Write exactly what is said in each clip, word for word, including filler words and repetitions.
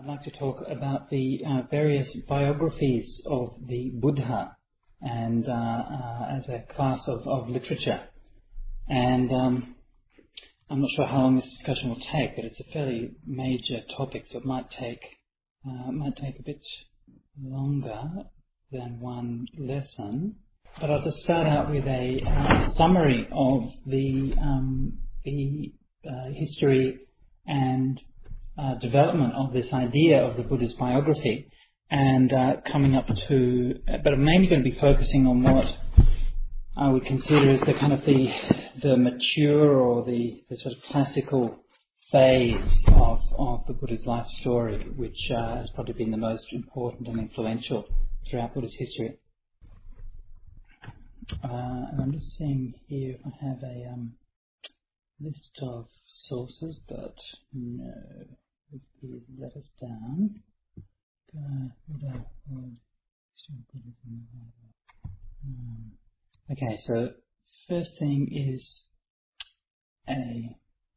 I'd like to talk about the uh, various biographies of the Buddha and uh, uh, as a class of, of literature. And um, I'm not sure how long this discussion will take, but it's a fairly major topic, so it might take uh, it might take a bit longer than one lesson. But I'll just start out with a uh, summary of the um, the uh, history and uh, development of this idea of the Buddha's biography, and uh, coming up to, but I'm mainly going to be focusing on what I would consider as the kind of the the mature or the, the sort of classical phase of, of the Buddha's life story, which uh, has probably been the most important and influential throughout Buddha's history. Uh, and I'm just seeing here if I have a um, list of sources, but no, please let us down. Uh, Buddha, Buddha, um, okay, so first thing is a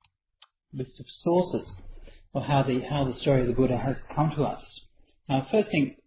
list of sources of how the how the story of the Buddha has come to us. Now, first thing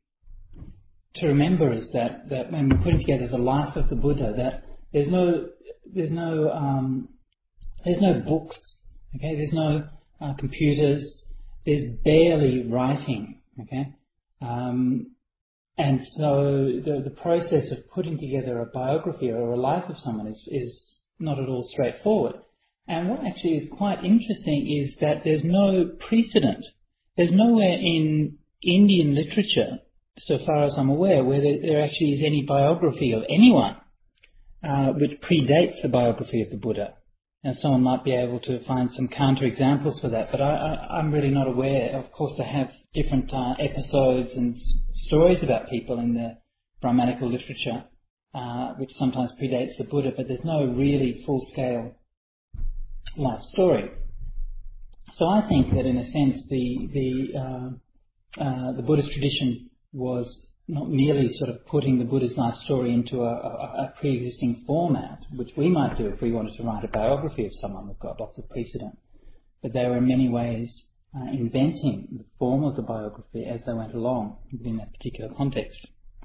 to remember is that, that when we're putting together the life of the Buddha, that there's no there's no um, there's no books, okay? There's no uh, computers. There's barely writing, okay? Um, and so the the process of putting together a biography or a life of someone is is not at all straightforward. And what actually is quite interesting is that there's no precedent. There's nowhere in Indian literature, so far as I'm aware, where there, there actually is any biography of anyone uh, which predates the biography of the Buddha. Now, someone might be able to find some counter-examples for that, but I, I, I'm really not aware. Of course, they have different uh, episodes and s- stories about people in the Brahmanical literature, uh, which sometimes predates the Buddha, but there's no really full-scale life story. So I think that, in a sense, the the uh, uh, the Buddhist tradition was not merely sort of putting the Buddha's life story into a, a, a pre-existing format, which we might do if we wanted to write a biography of someone. We've got lots of precedent. But they were in many ways uh, inventing the form of the biography as they went along within that particular context.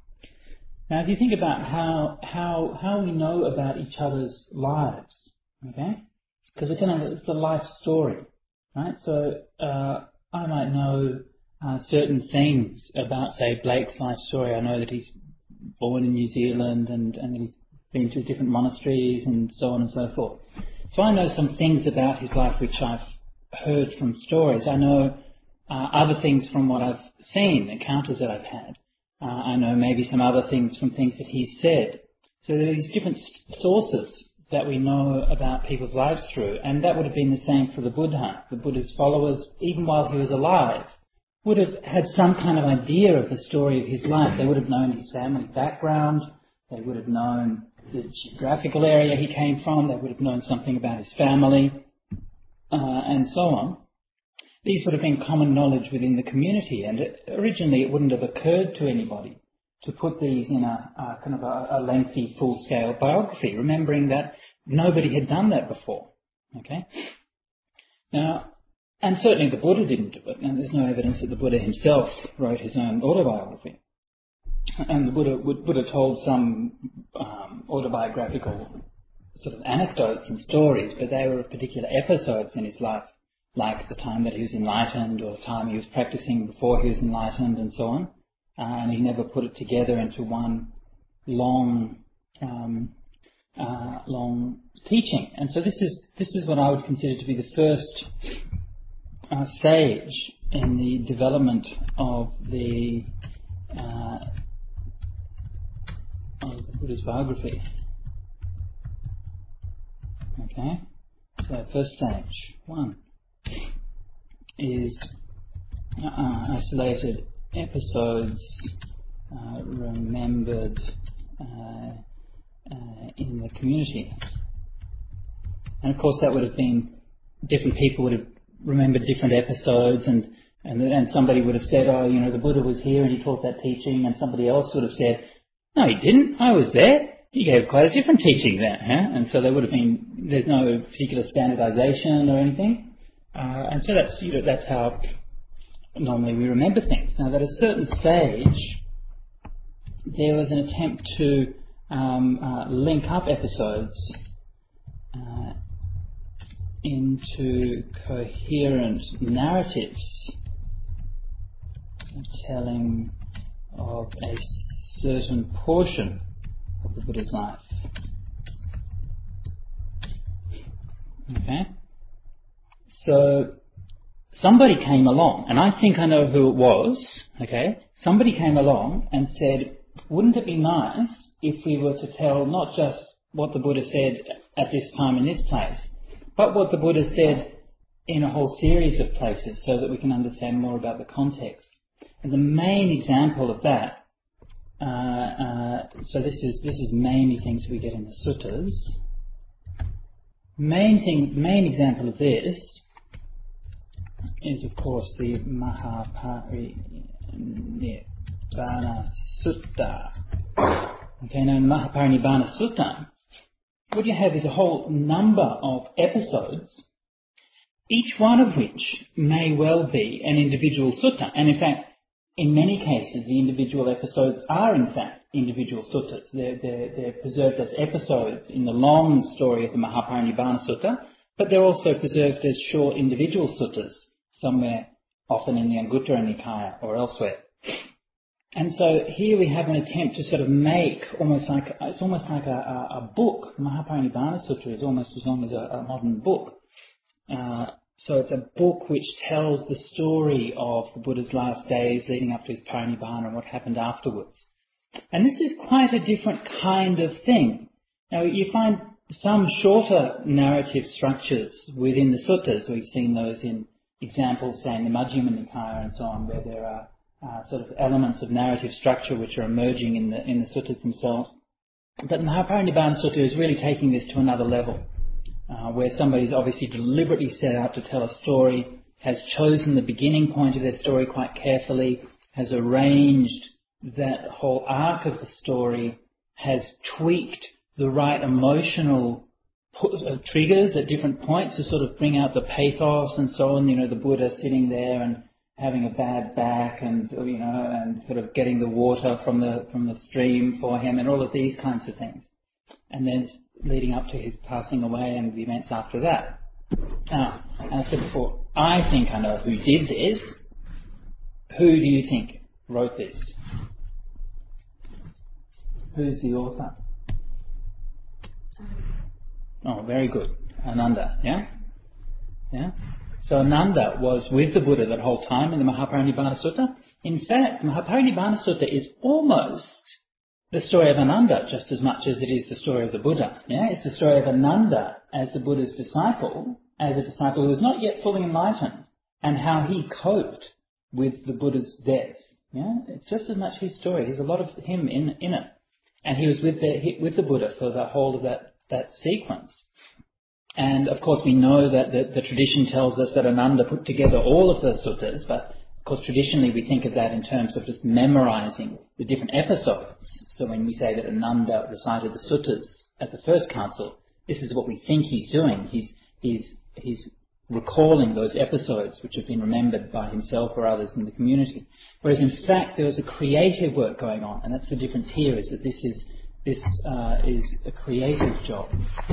Now, if you think about how how how we know about each other's lives, okay? Because we're going to, it's a life story, right? So uh, I might know Uh, certain things about, say, Blake's life story. I know that he's born in New Zealand and, and that he's been to different monasteries and so on and so forth. So I know some things about his life which I've heard from stories. I know uh, other things from what I've seen, encounters that I've had. Uh, I know maybe some other things from things that he's said. So there are these different sources that we know about people's lives through, and that would have been the same for the Buddha. The Buddha's followers, even while he was alive, would have had some kind of idea of the story of his life. They would have known his family background. They would have known the geographical area he came from. They would have known something about his family, uh, and so on. These would have been common knowledge within the community, and it, originally it wouldn't have occurred to anybody to put these in a, a kind of a, a lengthy, full-scale biography, remembering that nobody had done that before. Okay? Now, and certainly the Buddha didn't do it, and there's no evidence that the Buddha himself wrote his own autobiography. And the Buddha, Buddha told some um, autobiographical sort of anecdotes and stories, but they were particular episodes in his life, like the time that he was enlightened or the time he was practicing before he was enlightened and so on. Uh, and he never put it together into one long, um, uh, long teaching. And so this is this is what I would consider to be the first Uh, stage in the development of the uh, of the Buddha's biography. Okay, so first stage one is uh, isolated episodes uh, remembered uh, uh, in the community, and of course that would have been different people would have remembered different episodes, and, and and somebody would have said, oh, you know, the Buddha was here and he taught that teaching, and somebody else would have said, no, he didn't, I was there, he gave quite a different teaching there, huh? And so there would have been, there's no particular standardization or anything, uh, and so that's, you know, that's how normally we remember things. Now, at a certain stage, there was an attempt to um, uh, link up episodes uh, into coherent narratives, telling of a certain portion of the Buddha's life. Okay? So, somebody came along, and I think I know who it was, okay? Somebody came along and said, wouldn't it be nice if we were to tell not just what the Buddha said at this time in this place, but what the Buddha said in a whole series of places so that we can understand more about the context. And the main example of that, uh, uh, so this is this is mainly things we get in the suttas. Main thing, main example of this is, of course, the Mahaparinibbana Sutta. Okay, now in the Mahaparinibbana Sutta, what you have is a whole number of episodes, each one of which may well be an individual sutta. And in fact, in many cases, the individual episodes are in fact individual suttas. They're, they're, they're preserved as episodes in the long story of the Mahaparinibbana Sutta, but they're also preserved as short individual suttas, somewhere often in the Anguttara Nikaya or elsewhere. And so here we have an attempt to sort of make almost like, it's almost like a, a, a book. Mahaparinibbana Sutta is almost as long as a, a modern book. Uh, so it's a book which tells the story of the Buddha's last days leading up to his parinibbana and what happened afterwards. And this is quite a different kind of thing. Now you find some shorter narrative structures within the suttas. We've seen those in examples, say in the Majjhima Nikaya and so on, where there are Uh, sort of elements of narrative structure which are emerging in the in the suttas themselves. But the Mahaparinibbana Sutta is really taking this to another level, uh, where somebody's obviously deliberately set out to tell a story, has chosen the beginning point of their story quite carefully, has arranged that whole arc of the story, has tweaked the right emotional pu- uh, triggers at different points to sort of bring out the pathos and so on. You know, the Buddha sitting there and having a bad back, and you know, and sort of getting the water from the from the stream for him, and all of these kinds of things, and then leading up to his passing away and the events after that. Now, as I said before, I think I know who did this. Who do you think wrote this? Who's the author? Oh, very good, Ananda. Yeah, yeah. So Ananda was with the Buddha that whole time in the Mahaparinibbana Sutta. In fact, the Mahaparinibbana Sutta is almost the story of Ananda just as much as it is the story of the Buddha. Yeah, it's the story of Ananda as the Buddha's disciple, as a disciple who was not yet fully enlightened, and how he coped with the Buddha's death. Yeah, it's just as much his story. There's a lot of him in in it, and he was with the with the Buddha for the whole of that that sequence. And of course we know that the, the tradition tells us that Ananda put together all of the suttas, but of course traditionally we think of that in terms of just memorizing the different episodes. So when we say that Ananda recited the suttas at the first council, this is what we think he's doing. He's, he's, he's recalling those episodes which have been remembered by himself or others in the community. Whereas in fact there was a creative work going on, and that's the difference here, is that this is, this uh, is a creative job.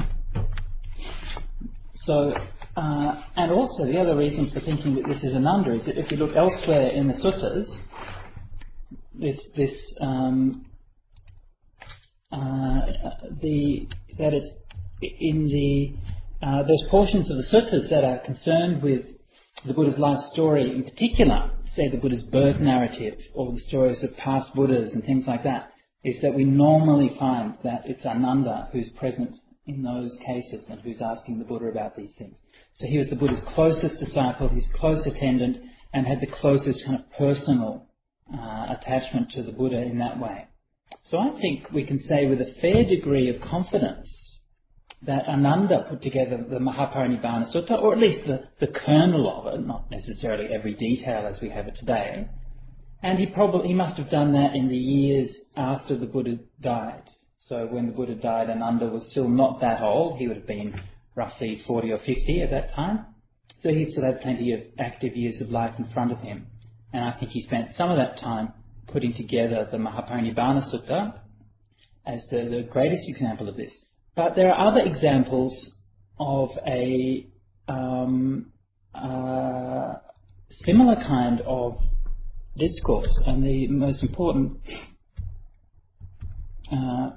So, uh, and also the other reason for thinking that this is Ananda is that if you look elsewhere in the suttas, this, this, um, uh, the, that it's in the, uh, those portions of the suttas that are concerned with the Buddha's life story in particular, say the Buddha's birth narrative or the stories of past Buddhas and things like that, is that we normally find that it's Ananda who's present in those cases and who's asking the Buddha about these things. So he was the Buddha's closest disciple, his close attendant, and had the closest kind of personal uh, attachment to the Buddha in that way. So I think we can say with a fair degree of confidence that Ananda put together the Mahaparinibbana Sutta, or at least the, the kernel of it, not necessarily every detail as we have it today. And he probably he must have done that in the years after the Buddha died. So when the Buddha died, Ananda was still not that old. He would have been roughly forty or fifty at that time. So he still had plenty of active years of life in front of him. And I think he spent some of that time putting together the Mahaparinibbana Sutta as the, the greatest example of this. But there are other examples of a um, uh, similar kind of discourse, and the most important uh,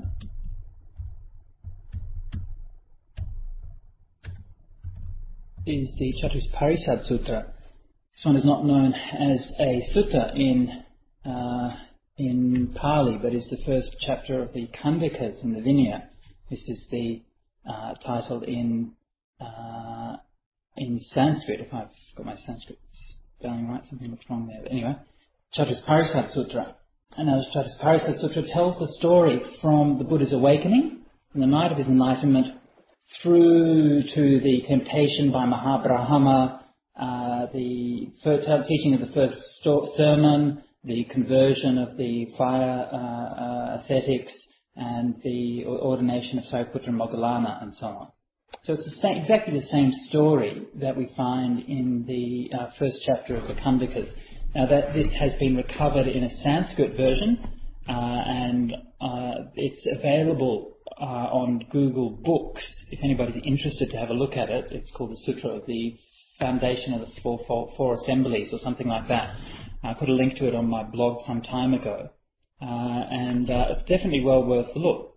is the Chatusparishad Sutta. This one is not known as a sutta in uh, in Pali, but is the first chapter of the Kandakas in the Vinaya. This is the uh, title in uh, in Sanskrit. If I've got my Sanskrit spelling right, something looks wrong there. But anyway, Chatusparishad Sutra. And as Chatusparishad Sutra tells the story from the Buddha's awakening, from the night of his enlightenment, through to the temptation by Mahabrahma, uh, the first, uh, teaching of the first sto- sermon, the conversion of the fire uh, uh, ascetics, and the ordination of Sariputra and Moggallana, and so on. So it's the same, exactly the same story that we find in the uh, first chapter of the Kandakas. Now that this has been recovered in a Sanskrit version, uh, and uh, it's available uh, on Google Books. If anybody's interested to have a look at it, it's called the Sutra of the Foundation of the Four, Four, Four Assemblies, or something like that. I put a link to it on my blog some time ago, uh, and uh, it's definitely well worth a look.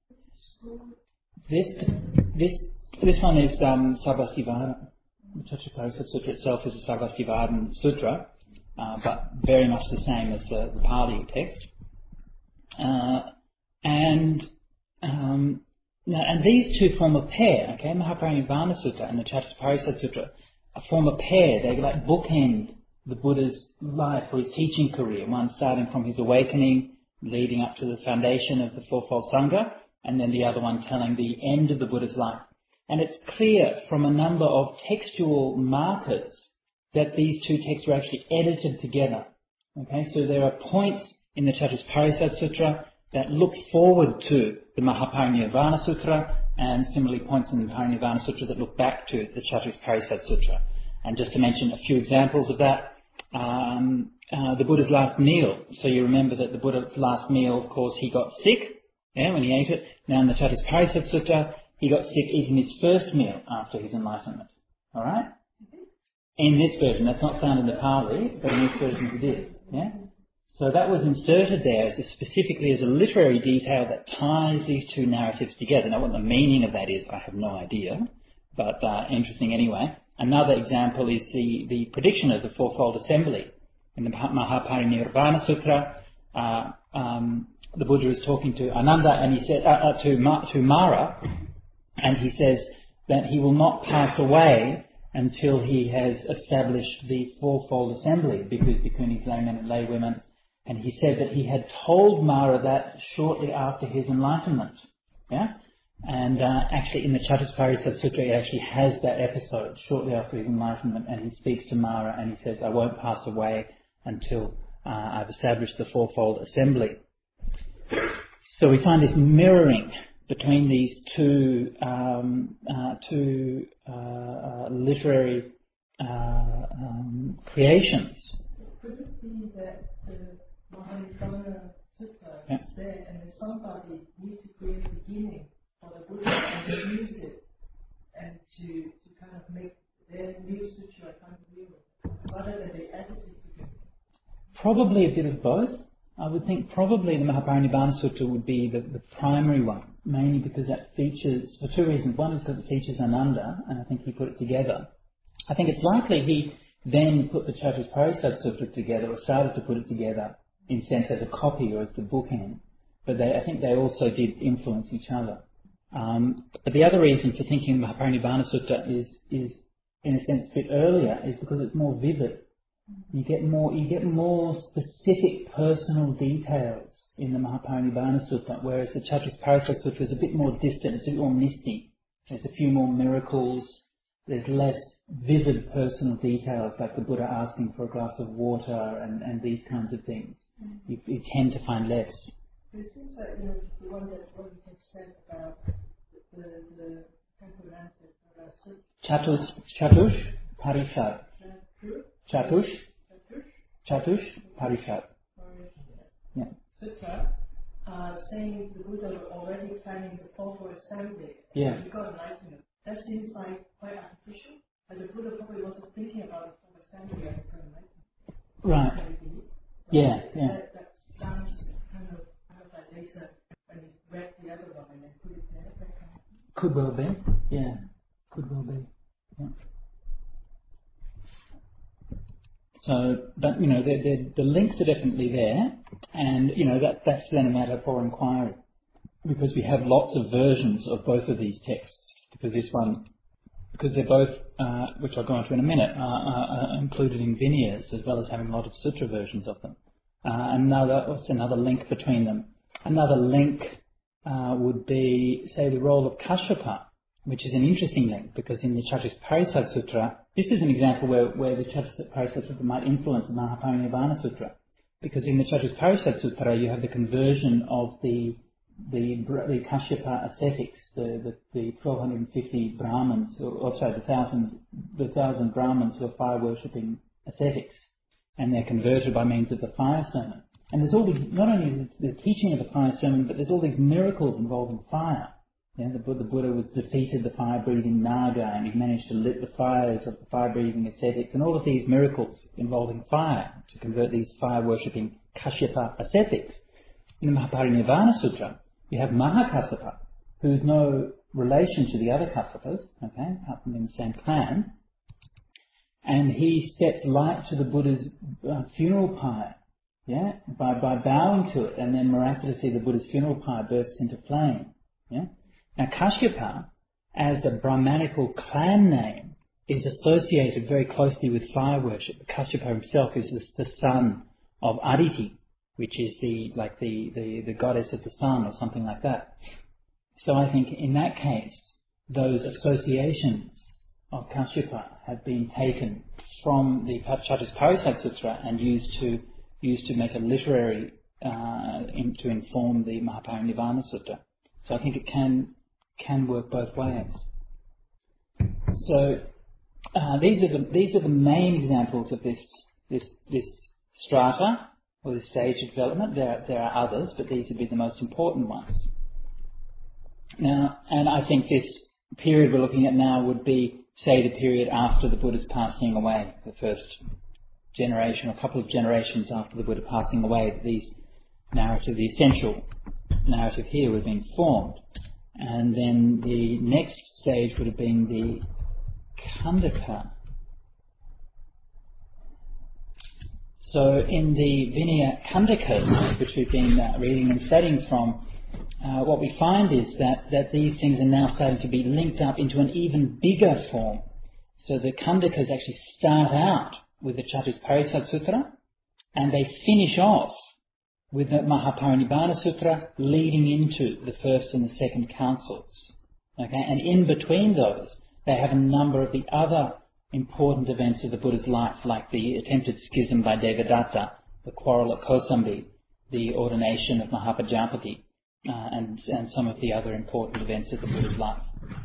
This this this one is um, Sarvastivadana. The Chatusparishad Sutra itself is a Sarvastivadana Sutra, uh, but very much the same as the, the Pali text. Uh, and um, now, and these two form a pair. Okay, Mahaparinibbana Sutta and the Chatusparishad Sutra form a pair. They like bookend the Buddha's life or his teaching career, one starting from his awakening, leading up to the foundation of the Fourfold Sangha, and then the other one telling the end of the Buddha's life. And it's clear from a number of textual markers that these two texts were actually edited together. Okay, so there are points in the Chatusparishad Sutra that look forward to the Mahaparinibbana Sutra, and similarly points in the Parinibbana Sutra that look back to the Chatusparishad Sutra. And just to mention a few examples of that, Um, uh, the Buddha's last meal. So you remember that the Buddha's last meal, of course, he got sick, yeah, when he ate it. Now in the Chatusparishad Sutta, he got sick eating his first meal after his enlightenment. Alright? In this version, that's not found in the Pali, but in this version it is. Yeah? So that was inserted there as a, specifically as a literary detail that ties these two narratives together. Now what the meaning of that is, I have no idea, but uh, interesting anyway. Another example is the, the prediction of the Fourfold Assembly. In the Mahaparinibbana Sutra, uh, um, the Buddha is talking to Ananda, and he said uh, uh, to, Ma, to Mara, and he says that he will not pass away until he has established the Fourfold Assembly, because Bhikkhunis, laymen and laywomen. And he said that he had told Mara that shortly after his enlightenment. Yeah? And uh, actually in the Chatusparishad Sutra it actually has that episode shortly after his enlightenment, and he speaks to Mara and he says, I won't pass away until uh, I've established the Fourfold Assembly. So we find this mirroring between these two, um, uh, two uh, uh, literary uh, um, creations. Could it be that the Mahaparinibbana Sutta Yeah. is there and that somebody needs to create a beginning for the Buddha and to use it and to, to kind of make their new sutra kind of real, rather than they added it together? Probably a bit of both. I would think probably the Mahaparinibbana Sutta would be the, the primary one, mainly because that features, for two reasons. One is because it features Ananda, and I think he put it together. I think it's likely he then put the Chatusparishad Sutra together, or started to put it together, in a sense as a copy or as the bookend. But they, I think they also did influence each other. Um, but the other reason for thinking Mahaparinibbana Sutta is, is, in a sense, a bit earlier, is because it's more vivid. You get more, you get more specific personal details in the Mahaparinibbana Sutta, whereas the Chatusparishad Sutra is a bit more distant, it's a bit more misty. There's a few more miracles, there's less vivid personal details, like the Buddha asking for a glass of water and, and these kinds of things. You, you tend to find less. It seems like, you know, the one that what you just said about the, the temple answer, uh, Chatus, Chatush, Parishad. Chatush, Chatush, Chatush Parishad. Yeah. Sutra, uh, saying the Buddha was already planning the fourfold assembly. Yeah. He got enlightenment. That seems like quite artificial. But the Buddha probably wasn't thinking about the fourfold assembly and got enlightenment. Right. Maybe. Yeah, yeah. That, that sounds kind of, kind of like later when he read the other one and then put it there. That kind of thing. Could well be. Yeah. Could well be. Yeah. So, but you know, the, the, the links are definitely there, and you know that that's then a matter for inquiry, because we have lots of versions of both of these texts. Because this one, because they're both, uh, which I'll go on to in a minute, are, are, are included in Vinayas as well as having a lot of sutra versions of them. Uh, another, what's another link between them? Another link uh, would be, say, the role of Kashyapa, which is an interesting link, because in the Chatusparishad Sutra, this is an example where, where the Chatusparishad Sutra might influence the Mahaparinirvana Sutra. Because in the Chatusparishad Sutra, you have the conversion of the the, the Kashyapa ascetics, the, the, the twelve fifty Brahmins, or, or sorry, the thousand, the thousand Brahmins who are fire-worshipping ascetics, and they're converted by means of the fire sermon. And there's all these, not only the teaching of the fire sermon, but there's all these miracles involving fire. Yeah, the, the Buddha was defeated the fire-breathing Naga, and he managed to lit the fires of the fire-breathing ascetics, and all of these miracles involving fire to convert these fire-worshipping Kashyapa ascetics. In the Mahaparinirvana Sutra, you have Mahakassapa, who's no relation to the other Kassapas, okay, apart from being the same clan, and he sets light to the Buddha's uh, funeral pyre, yeah, by, by bowing to it, and then miraculously the Buddha's funeral pyre bursts into flame, yeah. Now, Kashyapa, as a Brahmanical clan name, is associated very closely with fire worship. Kashyapa himself is the, the son of Aditi, which is the like the, the, the goddess of the sun or something like that. So I think in that case, those associations of Kashyapa have been taken from the Chatusparishad Sutra and used to used to make a literary uh, in, to inform the Mahaparinirvana Sutta. So I think it can can work both ways. So uh, these are the these are the main examples of this this this strata or this stage of development. There there are others, but these would be the most important ones. Now, and I think this period we're looking at now would be, say, the period after the Buddha's passing away, the first generation, or a couple of generations after the Buddha passing away, that these narrative, the essential narrative here would have been formed. And then the next stage would have been the Khandaka. So in the Vinaya Khandakas, which we've been uh, reading and studying from, uh, what we find is that, that these things are now starting to be linked up into an even bigger form. So the Khandakas actually start out with the Chatusparishad Sutra, and they finish off with the Mahaparinirvana Sutra, leading into the first and the second councils. Okay, and in between those, they have a number of the other important events of the Buddha's life, like the attempted schism by Devadatta, the quarrel at Kosambi, the ordination of Mahapajapati, uh, and, and some of the other important events of the Buddha's life.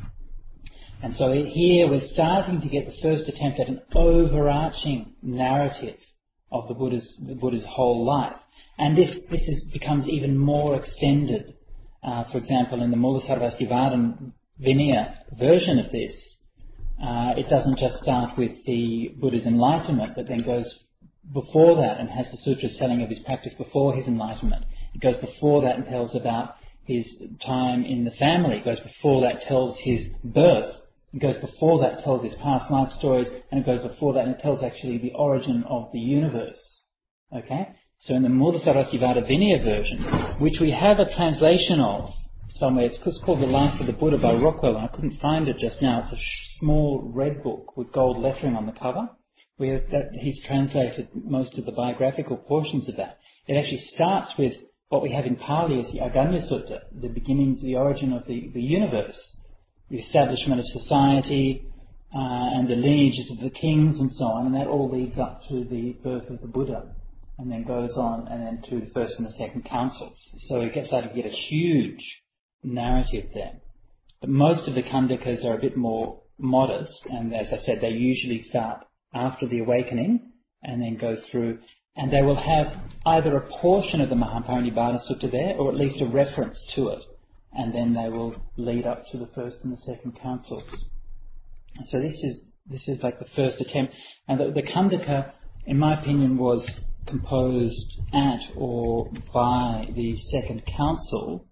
And so here we're starting to get the first attempt at an overarching narrative of the Buddha's, the Buddha's whole life. And this, this is, becomes even more extended. Uh, for example, in the Mulasarvastivadin Vinaya version of this, uh, it doesn't just start with the Buddha's enlightenment, but then goes before that and has the sutras telling of his practice before his enlightenment. It goes before that and tells about his time in the family. It goes before that, tells his birth. It goes before that, tells his past life stories, and it goes before that and it tells actually the origin of the universe. Okay? So in the Mulasarvastivadin Vinaya version, which we have a translation of somewhere, it's called The Life of the Buddha by Rockwell, and I couldn't find it just now. It's a sh- small red book with gold lettering on the cover, where that, he's translated most of the biographical portions of that. It actually starts with what we have in Pali as the Aganya Sutta, the beginnings, the origin of the, the universe, the establishment of society, uh, and the lineages of the kings and so on, and that all leads up to the birth of the Buddha, and then goes on and then to the first and the second councils. So it gets out to get a huge narrative there. But most of the Khandakas are a bit more modest, and as I said, they usually start after the awakening and then go through. and they will have either a portion of the Mahaparinibbana Sutta there, or at least a reference to it, and then they will lead up to the first and the second councils. So this is this is like the first attempt, and the, the Khandaka, in my opinion, was composed at or by the second council,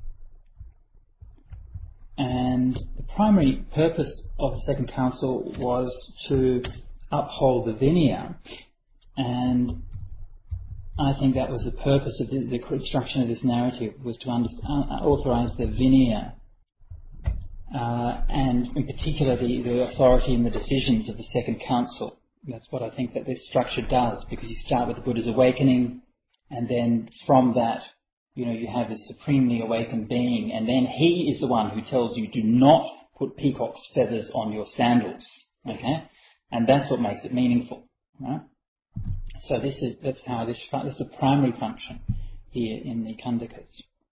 and the primary purpose of the second council was to uphold the Vinaya, and I think that was the purpose of the, the construction of this narrative, was to under, uh, authorize the Vinaya, uh, and in particular the, the authority and the decisions of the second council. That's what I think that this structure does, because you start with the Buddha's awakening, and then from that, you know, you have this supremely awakened being, and then he is the one who tells you, do not put peacock's feathers on your sandals, okay? And that's what makes it meaningful, right? So this is, that's how this, this is the primary function here in the Khandakas.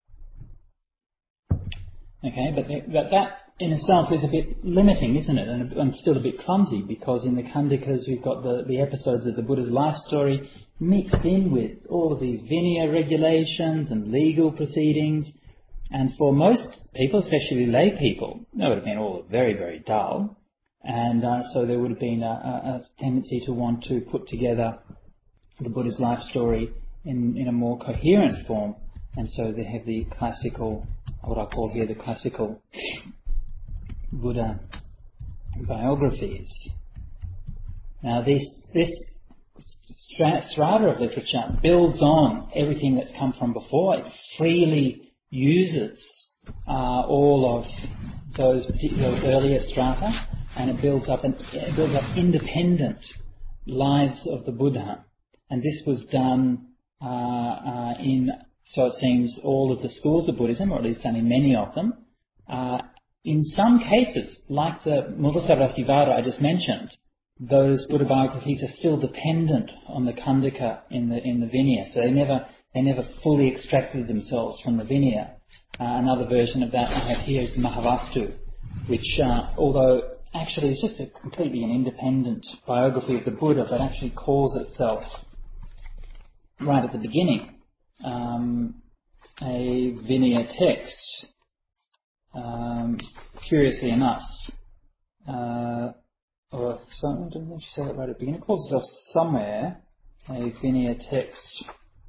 Okay, but, the, but that in itself is a bit limiting, isn't it? And, and still a bit clumsy, because in the Khandakas we've got the, the episodes of the Buddha's life story mixed in with all of these Vinaya regulations and legal proceedings. And for most people, especially lay people, that would have been all very, very dull. And uh, so there would have been a, a, a tendency to want to put together the Buddha's life story in, in a more coherent form. And so they have the classical, what I call here the classical Buddha biographies. Now this, this strata of literature builds on everything that's come from before. It freely uses uh, all of those particular those earlier strata, and it builds up an, it builds up independent lives of the Buddha. And this was done uh, uh, in, so it seems, all of the schools of Buddhism, or at least done in many of them. Uh, in some cases, like the Mullasadasivada I just mentioned, those Buddha biographies are still dependent on the Khandaka in the in the Vinaya, so they never they never fully extracted themselves from the Vinaya. Uh, another version of that I have here is the Mahavastu, which, uh, although actually it's just a completely an independent biography of the Buddha, but actually calls itself, right at the beginning, um, a Vinaya text. Um, curiously enough, uh, or some, didn't you say that right at the beginning? It calls itself somewhere a Vinaya text.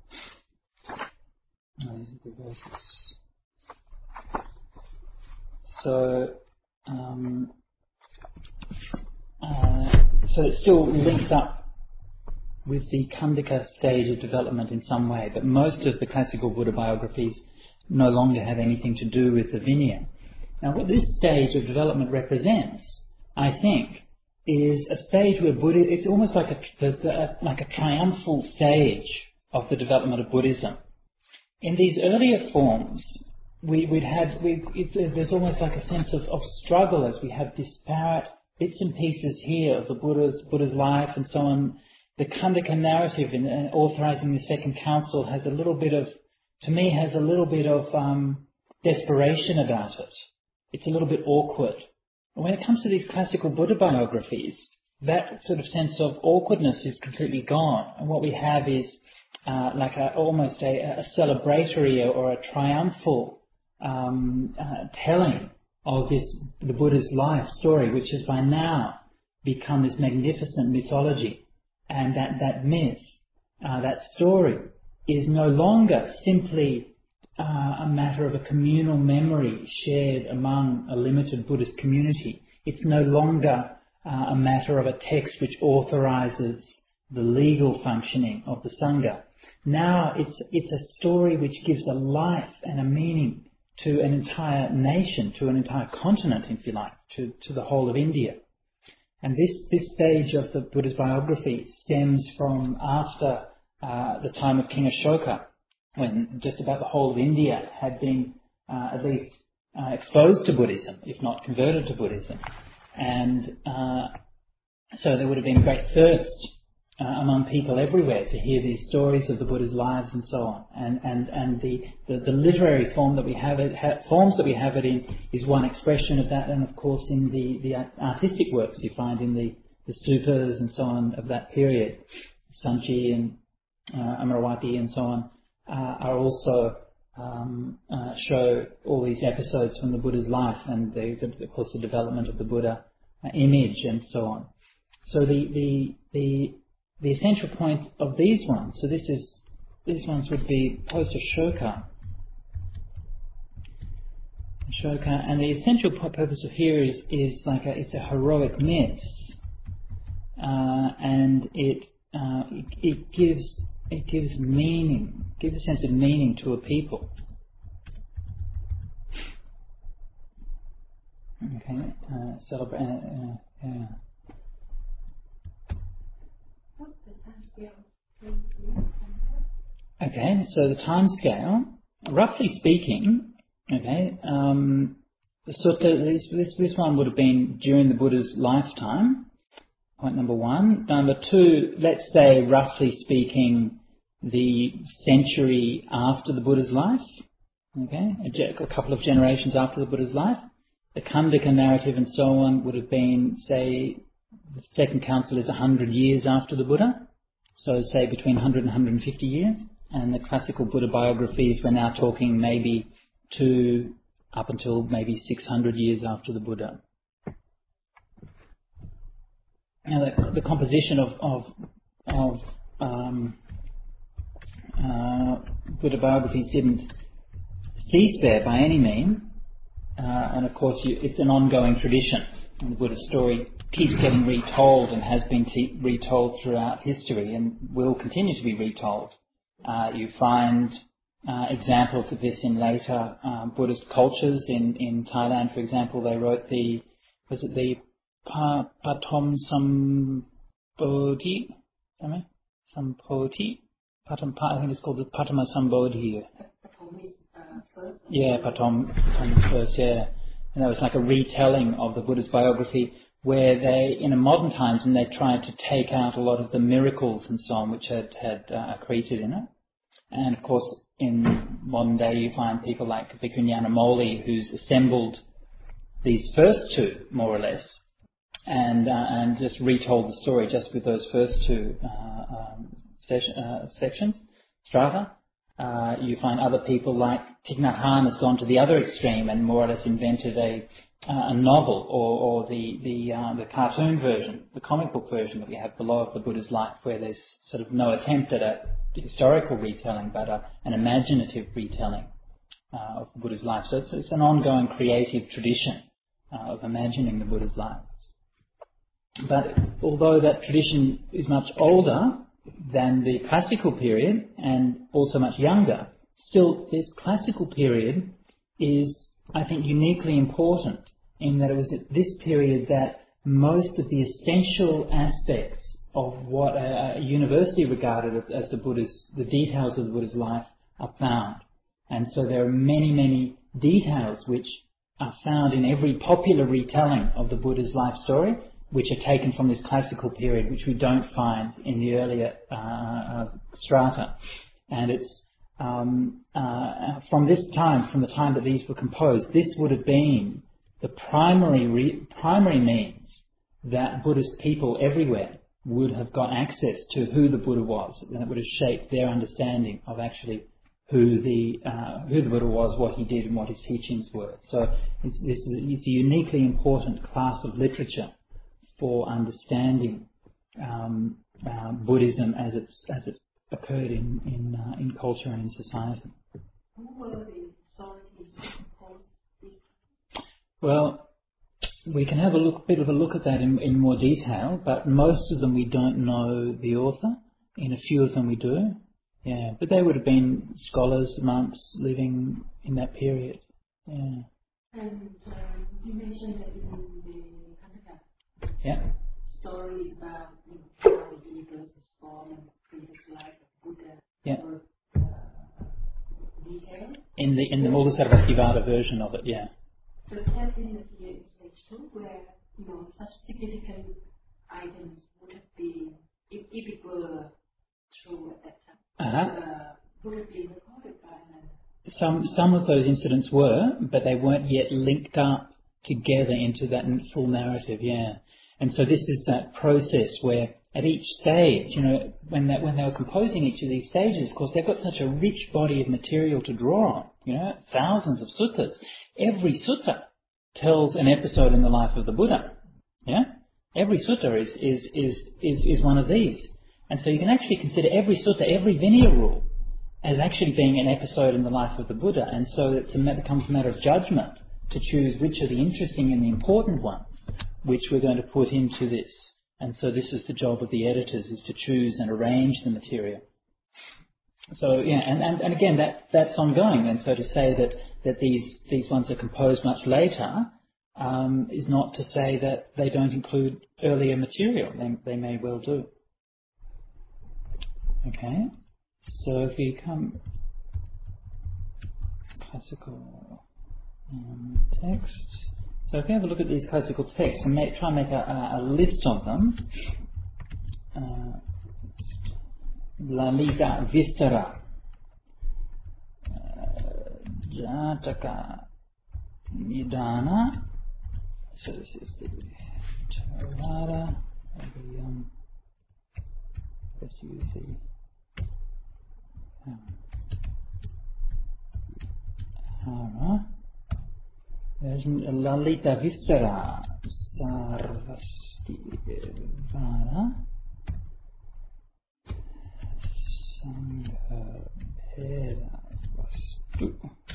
Oh, these are the verses. So, um, uh, so it's still linked up with the Khandaka stage of development in some way, but most of the classical Buddha biographies no longer have anything to do with the Vinaya. Now, what this stage of development represents, I think, is a stage where Buddha, it's almost like a, the, the, like a triumphal stage of the development of Buddhism. In these earlier forms, we, we'd had, we, it, there's almost like a sense of, of struggle as we have disparate bits and pieces here of the Buddha's, Buddha's life and so on. The Khandaka narrative in uh, authorizing the second council has a little bit of, to me, has a little bit of um, desperation about it. It's a little bit awkward. When it comes to these classical Buddha biographies, that sort of sense of awkwardness is completely gone. And what we have is uh, like a, almost a, a celebratory or a triumphal um, uh, telling of this the Buddha's life story, which has by now become this magnificent mythology. And that, that myth, uh, that story, is no longer simply uh, a matter of a communal memory shared among a limited Buddhist community. It's no longer uh, a matter of a text which authorizes the legal functioning of the Sangha. Now it's, it's a story which gives a life and a meaning to an entire nation, to an entire continent, if you like, to, to the whole of India. And this, this stage of the Buddha's biography stems from after uh, the time of King Ashoka, when just about the whole of India had been uh, at least uh, exposed to Buddhism, if not converted to Buddhism. And uh, so there would have been great thirst uh, among people everywhere to hear these stories of the Buddha's lives and so on. And and and the, the, the literary form that we have it ha, forms that we have it in is one expression of that, and of course in the, the artistic works you find in the, the stupas and so on of that period, Sanchi and uh, Amaravati and so on, uh, are also um, uh, show all these episodes from the Buddha's life and the, the, of course the development of the Buddha uh, image and so on. So the, the the the essential point of these ones, so this is these ones would be post Ashoka. Ashoka, and the essential purpose of here is is like a, it's a heroic myth, uh, and it, uh, it it gives it gives meaning, gives a sense of meaning to a people. Okay, uh, celebrate. Uh, uh, yeah. What's the time scale? Okay, so the time scale, roughly speaking, okay, um, the sutta, this, this, this one would have been during the Buddha's lifetime, point number one. Number two, let's say, roughly speaking, the century after the Buddha's life, okay, a, ge- a couple of generations after the Buddha's life. The Khandaka narrative and so on would have been, say, the second council is one hundred years after the Buddha, so say between one hundred and one hundred fifty years. And the classical Buddha biographies, we're now talking maybe to up until maybe six hundred years after the Buddha. Now, the, the composition of of, of um, uh, Buddha biographies didn't cease there by any means, uh, and of course, you, it's an ongoing tradition. And the Buddha story keeps getting retold and has been te- retold throughout history, and will continue to be retold. Uh, you find uh, examples of this in later uh, Buddhist cultures. In, in Thailand, for example, they wrote the, was it the pa, Patom Sambodhi? Sambodhi? Patom, I think it's called the Patama Sambodhi. Patom is uh, first. Yeah, Patom, Patom is first, yeah. And that was like a retelling of the Buddha's biography, where they, in a modern times, and they tried to take out a lot of the miracles and so on which had, had uh, accreted in it. And of course, in modern day, you find people like Bhikkhu Nyanamoli, who's assembled these first two, more or less, and uh, and just retold the story just with those first two uh, um, session, uh, sections, strata. Uh, you find other people like Thich Nhat Hanh has gone to the other extreme and more or less invented a Uh, a novel, or, or the the uh, the cartoon version, the comic book version that we have below of the Buddha's life, where there's sort of no attempt at a historical retelling, but a, an imaginative retelling uh, of the Buddha's life. So it's, it's an ongoing creative tradition uh, of imagining the Buddha's life. But although that tradition is much older than the classical period and also much younger, still this classical period is, I think, uniquely important in that it was at this period that most of the essential aspects of what a, a university regarded as the Buddha's, the details of the Buddha's life are found. And so there are many, many details which are found in every popular retelling of the Buddha's life story, which are taken from this classical period, which we don't find in the earlier uh, uh, strata. And it's Um, uh, from this time, from the time that these were composed, this would have been the primary re- primary means that Buddhist people everywhere would have got access to who the Buddha was, and it would have shaped their understanding of actually who the uh, who the Buddha was, what he did, and what his teachings were. So it's, it's, it's a uniquely important class of literature for understanding um, uh, Buddhism as it's as it's occurred in in, uh, in culture and in society. Who were the authorities who composed this? Well, we can have a look, bit of a look at that in, in more detail, but most of them we don't know the author. In a few of them we do. Yeah, but they would have been scholars, monks living in that period. Yeah. And um, you mentioned that in the Khandaka Yeah. story about you know, how the universe is formed and previous life of Buddha. Yeah. Were, uh, detailed. In the in the Mulasarvastivada version of it, yeah. But that didn't appear in stage two, where you know such significant items would have been, if, if it were true at that time, Uh-huh. uh, would have been recorded by an. Some some of those incidents were, but they weren't yet linked up together into that full narrative. Yeah. And so this is that process where at each stage, you know, when they, when they were composing each of these stages, of course, they've got such a rich body of material to draw on, you know, thousands of suttas. Every sutta tells an episode in the life of the Buddha, yeah? Every sutta is, is, is, is, is one of these. And so you can actually consider every sutta, every Vinaya rule, as actually being an episode in the life of the Buddha. And so it's a, it becomes a matter of judgment to choose which are the interesting and the important ones, which we're going to put into this. And so this is the job of the editors, is to choose and arrange the material. So, yeah, and, and, and again, that, that's ongoing. And so to say that, that these, these ones are composed much later um, is not to say that they don't include earlier material. They, they may well do. Okay, so if we come classical um, text. So if we have a look at these classical texts and make, try and make a, a, a list of them. Uh, Lalita Vistara, uh, Jataka Nidana. So this is the Theravada. The um, let's use the um, Hara. There's Lalita Vistara Sarvasti Vara Sangha Bheda Vastu.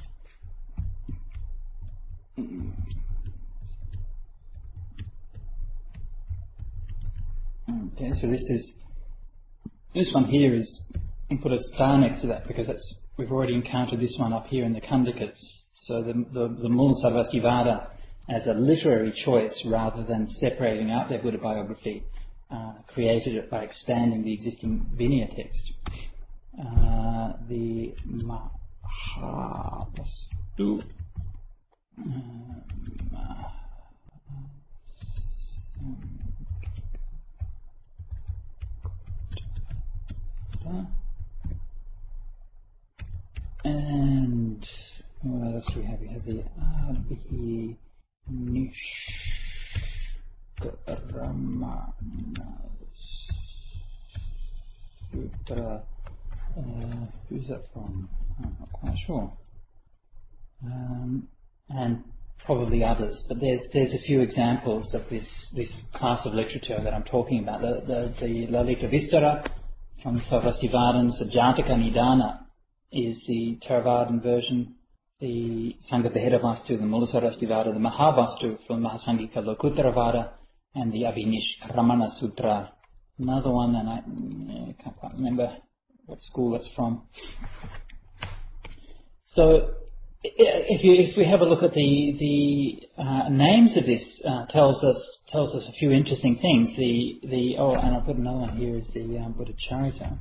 Okay, so this is this one here is, and put a star next to that because that's we've already encountered this one up here in the Kandakas. So the, the, the Mula Sarvastivada as a literary choice rather than separating out their Buddha biography, uh, created it by expanding the existing Vinaya text. Uh, the Mahavastu uh, and what else do we have? We have the Abhi Nishkarama Sutra. Uh, who's that from? I'm not quite sure. Um, and probably others, but there's there's a few examples of this this class of literature that I'm talking about. The the, the Lalita Vistara from Sarvastivadins, the Jataka Nidana is the Theravadan version. The Sangha Bheda Vastu, the Mula Sarvastivada, the Mahavastu from Mahasangika Lokuttaravada, and the Abhinish Ramana Sutra. Another one, and I, I can't quite remember what school that's from. So, if you if we have a look at the the uh, names of this, uh, tells us tells us a few interesting things. The the oh, and I'll put another one here is the um, Buddha Charita.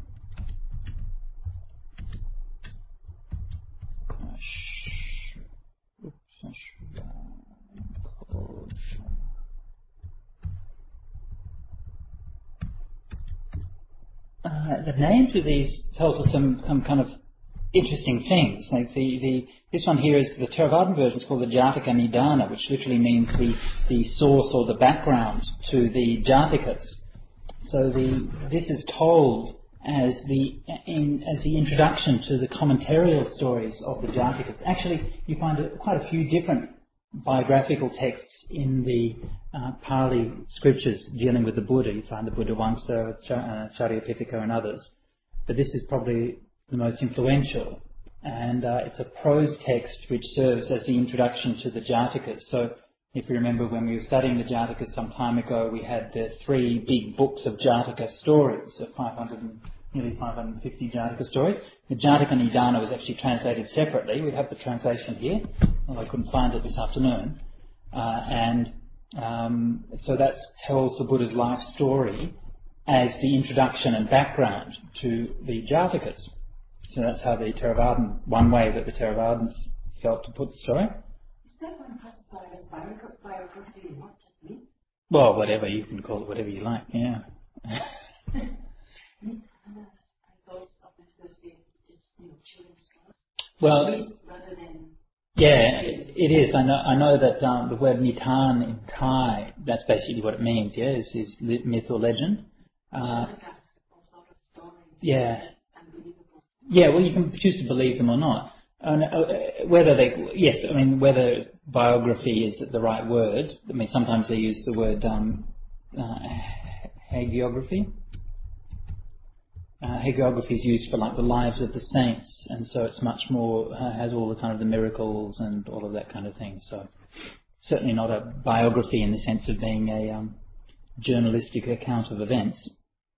Uh, the names of these tells us some, some kind of interesting things. Like the, the this one here is the Theravadan version. It's called the Jataka Nidana, which literally means the, the source or the background to the Jatakas. So the this is told as the in, as the introduction to the commentarial stories of the Jatakas. Actually, you find a, quite a few different biographical texts in the uh, Pali scriptures dealing with the Buddha. You find the Buddha Vamsa, Ch- uh, Charyapitaka and others. But this is probably the most influential. And uh, it's a prose text which serves as the introduction to the Jatakas. So if you remember when we were studying the Jatakas some time ago, we had the three big books of Jataka stories, of five hundred and, nearly five hundred fifty Jataka stories. The Jataka Nidana was actually translated separately. We have the translation here, although I couldn't find it this afternoon. Uh, and um, so that tells the Buddha's life story as the introduction and background to the Jatakas. So that's how the Theravadan, one way that the Theravadins felt to put the story. Is that one classified as biography and not just me? Well, whatever, you can call it whatever you like, yeah. I thought of it as being just, you know, children's stories. Well, rather than... Yeah, it is. I know. I know that um, the word Nitan in Thai, that's basically what it means. Yeah, is, is myth or legend. Uh, yeah. Yeah, well, you can choose to believe them or not. And, uh, whether they, yes, I mean, whether biography is the right word. I mean, sometimes they use the word um, uh, hagiography. Uh, hagiography is used for like the lives of the saints, and so it's much more, uh, has all the kind of the miracles and all of that kind of thing. So certainly not a biography in the sense of being a um, journalistic account of events.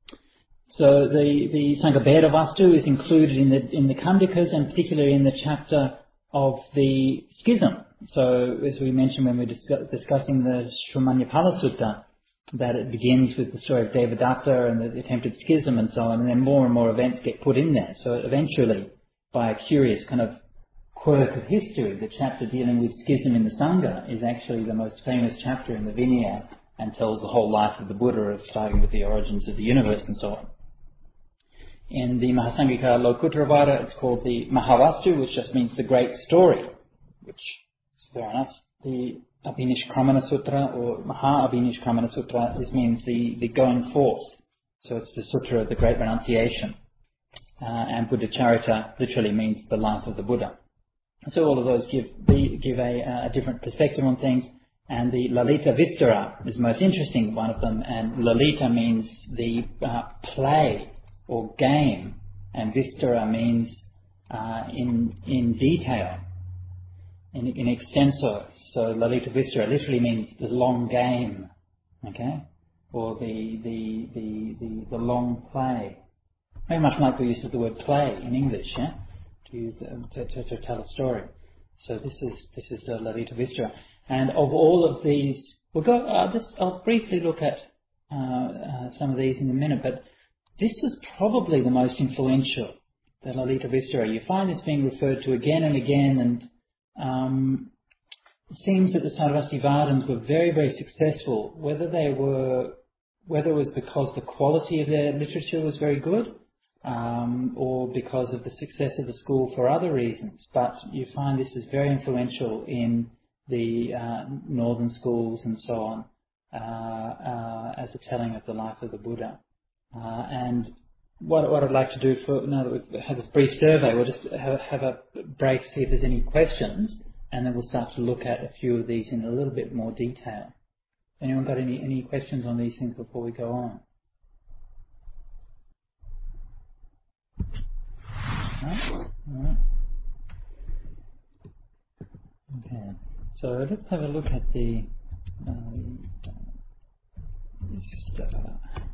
So the, the Sanghabheda Vastu is included in the in the Kandikas, and particularly in the chapter of the schism. So as we mentioned when we were discuss, discussing the Srimanyapala Sutta, that it begins with the story of Devadatta and the attempted schism and so on, and then more and more events get put in there. So eventually, by a curious kind of quirk of history, the chapter dealing with schism in the Sangha is actually the most famous chapter in the Vinaya and tells the whole life of the Buddha, starting with the origins of the universe and so on. In the Mahasangika Lokuttravada, it's called the Mahavastu, which just means the great story, which is fair enough. The Abhinishkramana Sutra, or Maha Abhinishkramana Sutra, this means the, the going forth. So it's the Sutra of the Great Renunciation. Uh, and Buddha Charita literally means the life of the Buddha. So all of those give, the, give a, a different perspective on things. And the Lalita Vistara is the most interesting one of them. And Lalita means the uh, play or game, and Vistara means uh, in in detail, in, in extenso. So Lalita Vistara literally means the long game, okay, or the the the the, the long play. Very much like the use of the word play in English, yeah, to use uh, to, to, to tell a story. So this is this is the Lalita Vistara, and of all of these, we'll go. Uh, this, I'll briefly look at uh, uh, some of these in a minute, but this is probably the most influential, the Lalita Vistara. You find this being referred to again and again, and um, it seems that the Sarvastivadins were very, very successful. Whether they were, whether it was because the quality of their literature was very good, um, or because of the success of the school for other reasons, but you find this is very influential in the uh, northern schools and so on, uh, uh, as a telling of the life of the Buddha. Uh, and what, what I'd like to do for, now that we've had this brief survey, we'll just have, have a break, see if there's any questions, and then we'll start to look at a few of these in a little bit more detail. Anyone got any, any questions on these things before we go on? No? All right. Okay. So let's have a look at the, uh, the uh,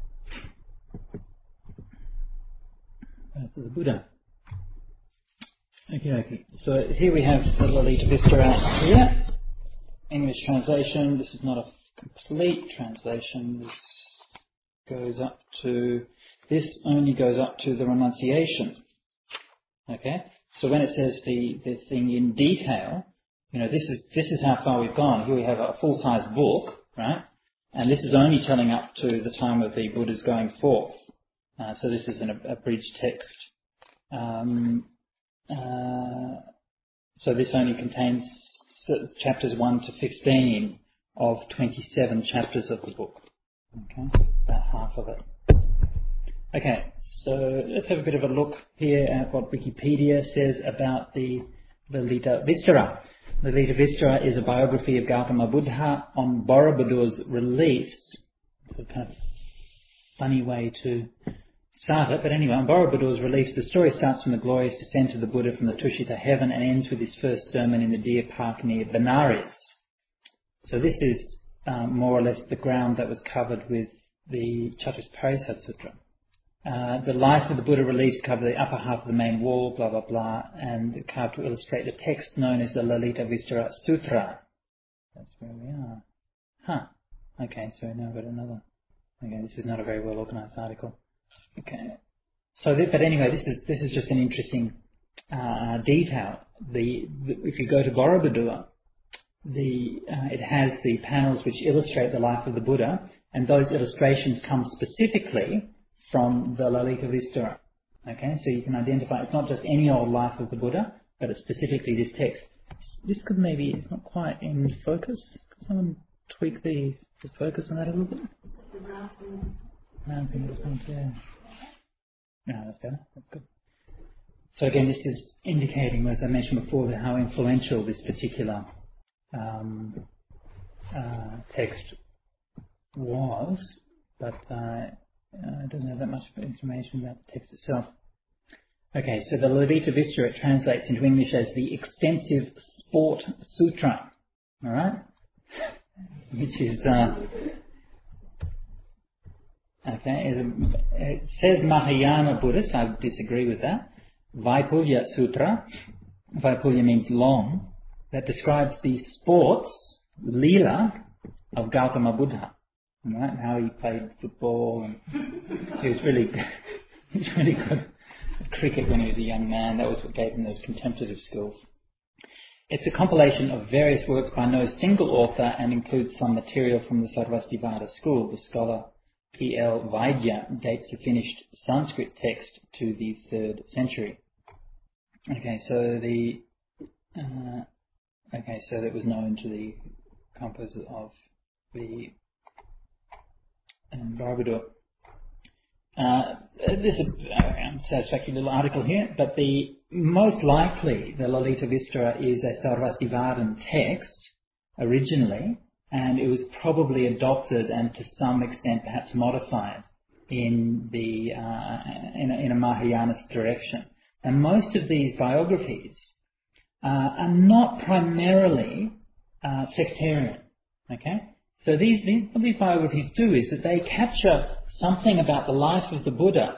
the Buddha. Okay, okay. So here we have the Lalita Vistara here. English translation. This is not a complete translation. This goes up to, this only goes up to the renunciation. Okay? So when it says the, the thing in detail, you know, this is, this is how far we've gone. Here we have a full-size book, right? And this is only telling up to the time of the Buddha's going forth. Uh, so this is an abridged text. Um, uh, so this only contains chapters one to fifteen of twenty-seven chapters of the book. Okay, about half of it. Okay, so let's have a bit of a look here at what Wikipedia says about the Lalita Vistara. Lalita Vistara is a biography of Gautama Buddha on Borobudur's release. It's a kind of funny way to start it, but anyway, on Borobudur's release, the story starts from the glorious descent of the Buddha from the Tushita heaven and ends with his first sermon in the deer park near Benares. So this is um, more or less the ground that was covered with the Chatusparishad Sutra. Uh, the life of the Buddha release covered the upper half of the main wall, blah, blah, blah, and carved to illustrate the text known as the Lalita Vistara Sutra. That's where we are. Huh. Okay, so now I've got another. Okay, this is not a very well organised article. Okay. So, th- but anyway, this is this is just an interesting uh, detail. The, the if you go to Borobudur, the uh, it has the panels which illustrate the life of the Buddha, and those illustrations come specifically from the Lalita Vistara. Okay, so you can identify it's not just any old life of the Buddha, but it's specifically this text. This could maybe it's not quite in focus. Could someone tweak the, the focus on that a little bit? I don't think it was there. No, that's better. That's good. So again, this is indicating, as I mentioned before, that how influential this particular um, uh, text was, but uh, uh, it doesn't have that much information about the text itself. Okay, so the Lalita Vistara translates into English as the Extensive Sport Sutra, all right? Which is, uh, okay, it says Mahayana Buddhist, I disagree with that. Vaipulya Sutra, Vaipulya means long, that describes the sports, Leela, of Gautama Buddha, all right? How he played football, and he was really, he was really good at cricket when he was a young man. That was what gave him those contemplative skills. It's a compilation of various works by no single author and includes some material from the Sarvastivada school. The scholar P L Vaidya dates the finished Sanskrit text to the third century. Okay, so the uh, okay, so that was known to the composer of the um, Barbador. Uh, there's a uh, satisfactory little article here, but the most likely the Lalita Vistara is a Sarvastivadin text originally, and it was probably adopted and to some extent perhaps modified in the uh, in, a, in a Mahayanist direction. And most of these biographies uh, are not primarily uh, sectarian. Okay, so these, these what these biographies do is that they capture something about the life of the Buddha,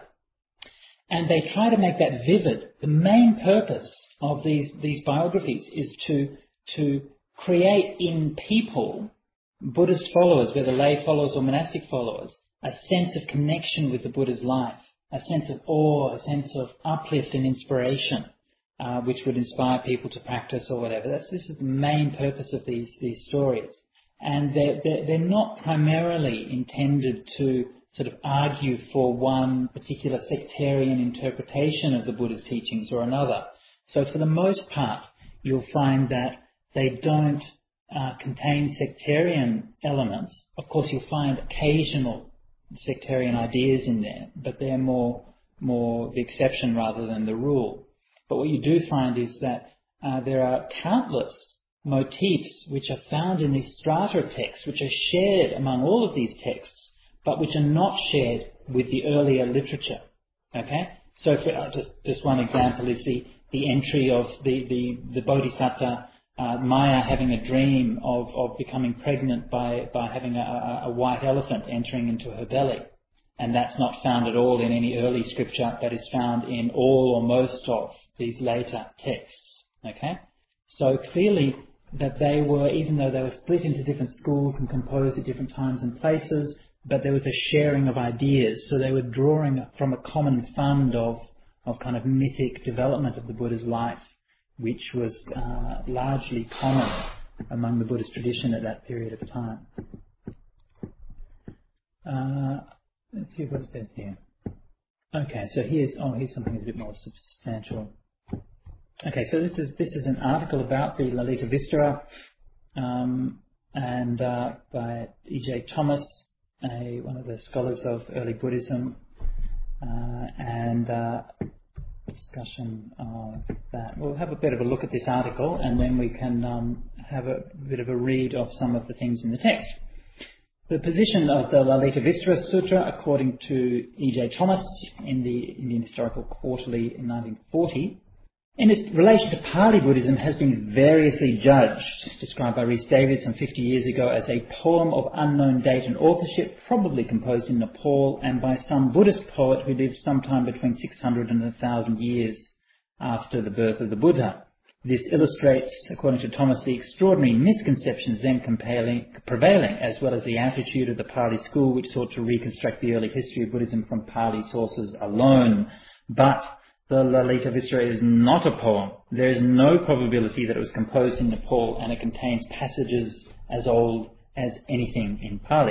and they try to make that vivid. The main purpose of these these biographies is to to create in people, Buddhist followers, whether lay followers or monastic followers, a sense of connection with the Buddha's life, a sense of awe, a sense of uplift and inspiration, uh, which would inspire people to practice or whatever. That's, this is the main purpose of these, these stories. And they're, they're, they're not primarily intended to sort of argue for one particular sectarian interpretation of the Buddha's teachings or another. So for the most part, you'll find that they don't uh, contain sectarian elements. Of course, you'll find occasional sectarian ideas in there, but they're more more the exception rather than the rule. But what you do find is that uh, there are countless motifs which are found in these strata of texts, which are shared among all of these texts, but which are not shared with the earlier literature. Okay, so for, uh, just just one example is the the entry of the the, the Bodhisattva uh, Maya having a dream of, of becoming pregnant by by having a, a, a white elephant entering into her belly, and that's not found at all in any early scripture, but is found in all or most of these later texts. Okay, so clearly that they were, even though they were split into different schools and composed at different times and places, but there was a sharing of ideas. So they were drawing from a common fund of, of kind of mythic development of the Buddha's life, which was uh, largely common among the Buddhist tradition at that period of time. Uh, let's see what it says here. Okay, so here's oh here's something that's a bit more substantial. Okay, so this is this is an article about the Lalita Vistara, um, and uh, by E J Thomas, a, one of the scholars of early Buddhism, uh, and uh, discussion of that. We'll have a bit of a look at this article, and then we can um, have a bit of a read of some of the things in the text. The position of the Lalita Vistara Sutra, according to E J Thomas in the Indian Historical Quarterly in nineteen forty, in its relation to Pali Buddhism, has been variously judged, described by Rhys Davidson fifty years ago as a poem of unknown date and authorship, probably composed in Nepal, and by some Buddhist poet who lived sometime between six hundred and one thousand years after the birth of the Buddha. This illustrates, according to Thomas, the extraordinary misconceptions then prevailing, as well as the attitude of the Pali school, which sought to reconstruct the early history of Buddhism from Pali sources alone. But the Lalita Vistara is not a poem. There is no probability that it was composed in Nepal, and it contains passages as old as anything in Pali.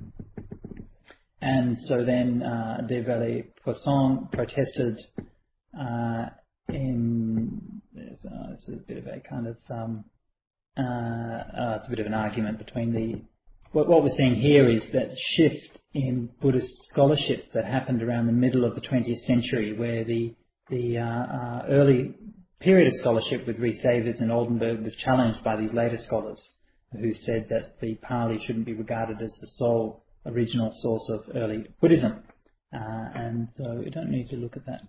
And so then uh, De Vallée-Poisson protested uh, in... Uh, it's a bit of a kind of... Um, uh, uh, it's a bit of an argument between the... What, what we're seeing here is that shift in Buddhist scholarship that happened around the middle of the twentieth century, where the the uh, uh, early period of scholarship with Rhys Davids and Oldenburg was challenged by these later scholars who said that the Pali shouldn't be regarded as the sole original source of early Buddhism. Uh, and so we don't need to look at that.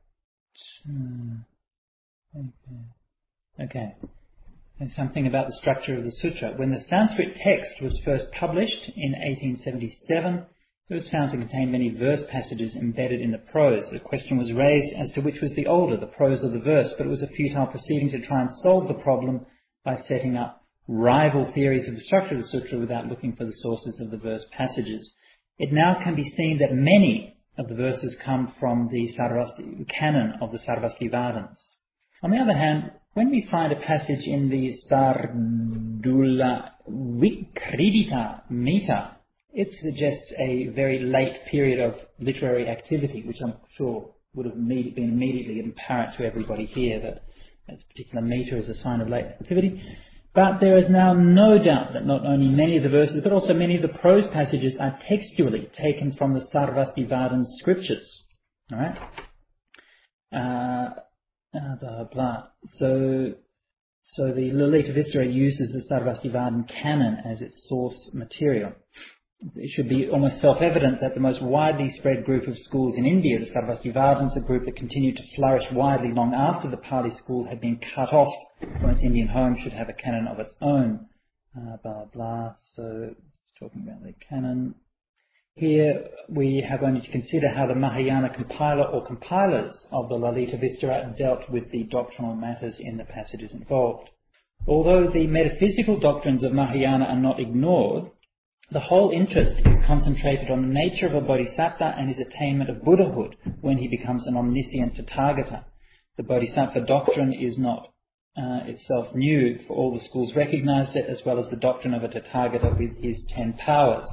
Okay. Okay. There's something about the structure of the sutra. When the Sanskrit text was first published in eighteen seventy-seven, it was found to contain many verse passages embedded in the prose. The question was raised as to which was the older, the prose or the verse, but it was a futile proceeding to try and solve the problem by setting up rival theories of the structure of the sutra without looking for the sources of the verse passages. It now can be seen that many of the verses come from the Sarvasti, canon of the Sarvastivadins. On the other hand, when we find a passage in the Sardula Vikridita Mita, it suggests a very late period of literary activity, which I'm sure would have been immediately apparent to everybody here that this particular meter is a sign of late activity. But there is now no doubt that not only many of the verses, but also many of the prose passages are textually taken from the Sarvastivadin scriptures. All right? Uh, uh, blah, blah. So, so the Lalita Vistara uses the Sarvastivadin canon as its source material. It should be almost self-evident that the most widely spread group of schools in India, the Sarvastivadins, a group that continued to flourish widely long after the Pali school had been cut off from its Indian home, should have a canon of its own. Uh, blah, blah. So, talking about the canon. Here we have only to consider how the Mahayana compiler or compilers of the Lalita Vistara dealt with the doctrinal matters in the passages involved. Although the metaphysical doctrines of Mahayana are not ignored, the whole interest is concentrated on the nature of a bodhisattva and his attainment of Buddhahood when he becomes an omniscient Tathagata. The bodhisattva doctrine is not uh, itself new, for all the schools recognized it, as well as the doctrine of a Tathagata with his ten powers.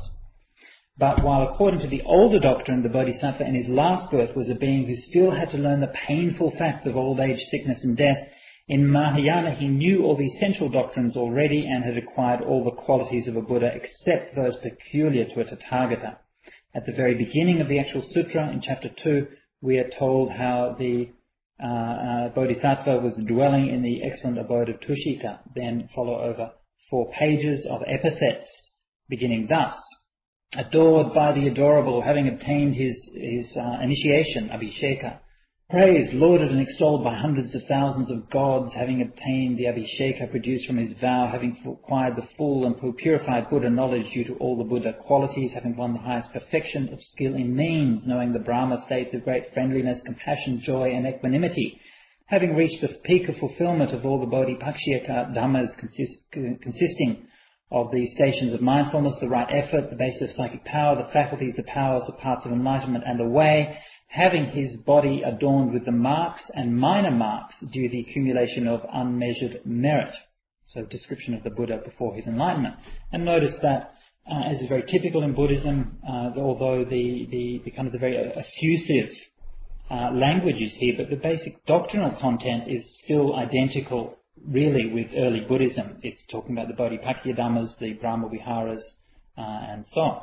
But while according to the older doctrine, the bodhisattva in his last birth was a being who still had to learn the painful facts of old age, sickness and death, in Mahayana he knew all the essential doctrines already and had acquired all the qualities of a Buddha except those peculiar to a Tathagata. At the very beginning of the actual sutra, in chapter two, we are told how the uh, uh, bodhisattva was dwelling in the excellent abode of Tushita. Then follow over four pages of epithets beginning thus: adored by the adorable, having obtained his, his uh, initiation, Abhisheka. Praised, lauded and extolled by hundreds of thousands of gods, having obtained the Abhisheka produced from his vow, having acquired the full and purified Buddha knowledge due to all the Buddha qualities, having won the highest perfection of skill in means, knowing the Brahma states of great friendliness, compassion, joy and equanimity, having reached the peak of fulfillment of all the Bodhipakshiyaka dhammas consist, consisting of the stations of mindfulness, the right effort, the basis of psychic power, the faculties, the powers, the parts of enlightenment and the way, having his body adorned with the marks and minor marks due to the accumulation of unmeasured merit. So description of the Buddha before his enlightenment. And notice that, uh, as is very typical in Buddhism, uh, although the, the, the kind of the very effusive uh, language is here, but the basic doctrinal content is still identical really with early Buddhism. It's talking about the Bodhipakya Dhammas, the Brahma Viharas, uh, and so on.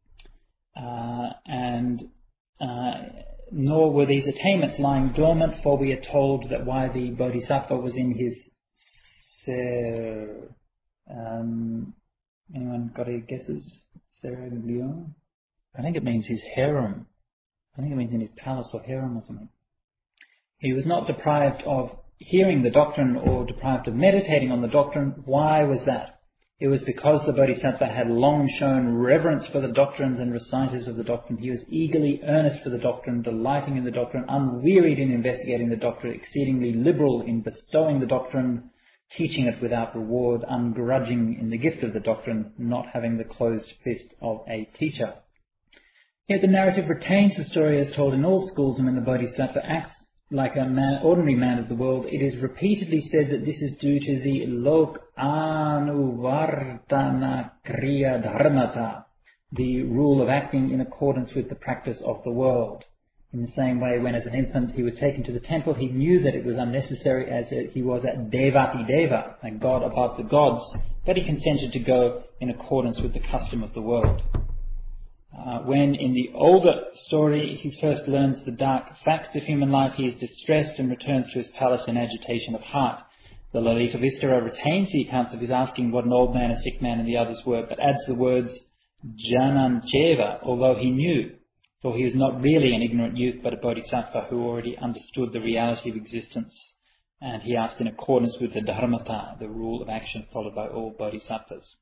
Uh, and uh, nor were these attainments lying dormant, for we are told that while the Bodhisattva was in his ser, um, anyone got any guesses? Seraglio? I think it means his harem. I think it means in his palace or harem or something. He was not deprived of hearing the doctrine or deprived of meditating on the doctrine. Why was that? It was because the Bodhisattva had long shown reverence for the doctrines and reciters of the doctrine. He was eagerly earnest for the doctrine, delighting in the doctrine, unwearied in investigating the doctrine, exceedingly liberal in bestowing the doctrine, teaching it without reward, ungrudging in the gift of the doctrine, not having the closed fist of a teacher. Yet the narrative retains the story as told in all schools, and when the Bodhisattva acts like a man, ordinary man of the world, it is repeatedly said that this is due to the lok anuvartana kriya dharmata, the rule of acting in accordance with the practice of the world. In the same way, when as an infant he was taken to the temple, he knew that it was unnecessary as he was at Devati Deva, a god above the gods, but he consented to go in accordance with the custom of the world. Uh, when in the older story he first learns the dark facts of human life, he is distressed and returns to his palace in agitation of heart. The Lalita Vistara retains the accounts of his asking what an old man, a sick man and the others were, but adds the words Janancheva, although he knew, for he was not really an ignorant youth but a bodhisattva who already understood the reality of existence, and he asked in accordance with the dharmata, the rule of action followed by all bodhisattvas.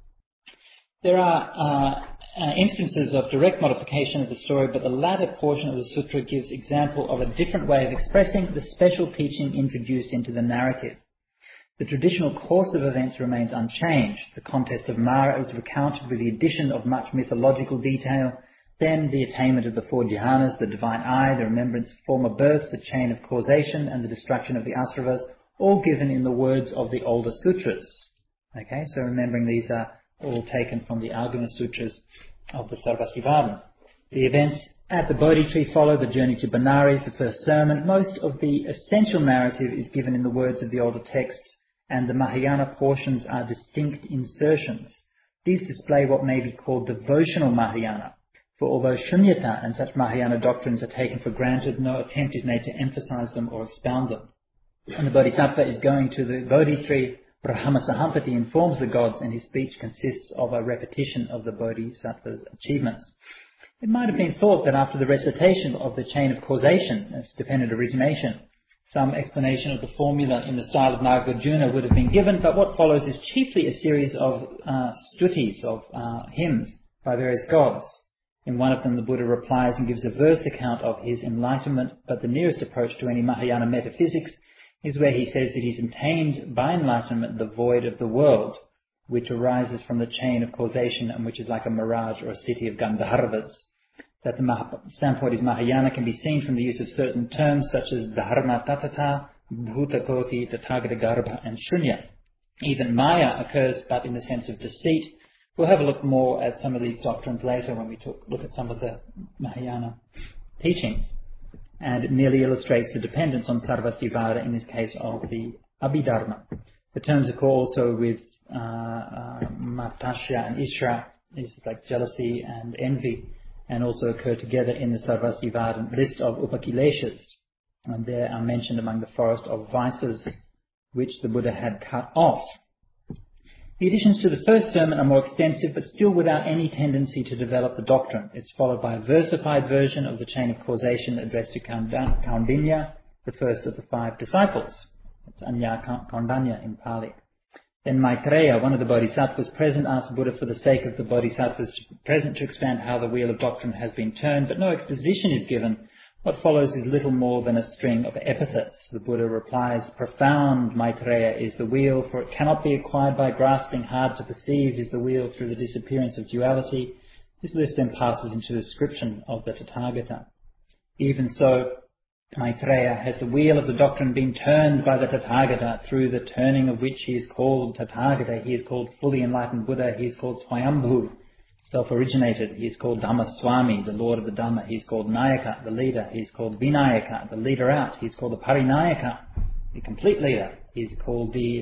There are uh, uh, instances of direct modification of the story, but the latter portion of the sutra gives example of a different way of expressing the special teaching introduced into the narrative. The traditional course of events remains unchanged. The contest of Mara is recounted with the addition of much mythological detail, then the attainment of the four jhanas, the divine eye, the remembrance of former births, the chain of causation, and the destruction of the asravas, all given in the words of the older sutras. Okay, so remembering these are all taken from the Arjuna Sutras of the Sarvastivadana. The events at the Bodhi tree follow the journey to Benares, the first sermon. Most of the essential narrative is given in the words of the older texts, and the Mahayana portions are distinct insertions. These display what may be called devotional Mahayana, for although Shunyata and such Mahayana doctrines are taken for granted, no attempt is made to emphasize them or expound them. When the Bodhisattva is going to the Bodhi tree, Brahma Sahampati informs the gods, and his speech consists of a repetition of the Bodhisattva's achievements. It might have been thought that after the recitation of the chain of causation as dependent origination, some explanation of the formula in the style of Nagarjuna would have been given, but what follows is chiefly a series of uh, stutis, of uh, hymns by various gods. In one of them the Buddha replies and gives a verse account of his enlightenment, but the nearest approach to any Mahayana metaphysics is where he says that he's attained by enlightenment the void of the world, which arises from the chain of causation and which is like a mirage or a city of Gandharvas. That the Mah- standpoint is Mahayana can be seen from the use of certain terms such as Dharma Tatata, Bhutakoti, Tathagata Garbha and Shunya. Even Maya occurs but in the sense of deceit. We'll have a look more at some of these doctrines later when we talk, look at some of the Mahayana teachings. And it merely illustrates the dependence on Sarvastivada, in this case of the Abhidharma. The terms occur also with uh, uh, Matasya and Ishra, is like jealousy and envy, and also occur together in the Sarvastivada list of Upakileshas. And they are mentioned among the forest of vices which the Buddha had cut off. The additions to the first sermon are more extensive, but still without any tendency to develop the doctrine. It's followed by a versified version of the chain of causation addressed to Kaundinya, the first of the five disciples. It's Anya Kaundanya in Pali. Then Maitreya, one of the bodhisattvas present, asked Buddha for the sake of the bodhisattvas present to expand how the wheel of doctrine has been turned, but no exposition is given. What follows is little more than a string of epithets. The Buddha replies, "Profound, Maitreya, is the wheel, for it cannot be acquired by grasping. Hard to perceive is the wheel through the disappearance of duality." This list then passes into the description of the Tathagata. Even so, Maitreya, has the wheel of the doctrine been turned by the Tathagata, through the turning of which he is called Tathagata, he is called fully enlightened Buddha, he is called Swayambhu, self-originated, he is called Dhammaswami, the Lord of the Dhamma, he is called Nayaka, the leader, he is called Vinayaka, the leader out, he is called the Parinayaka, the complete leader, he is called the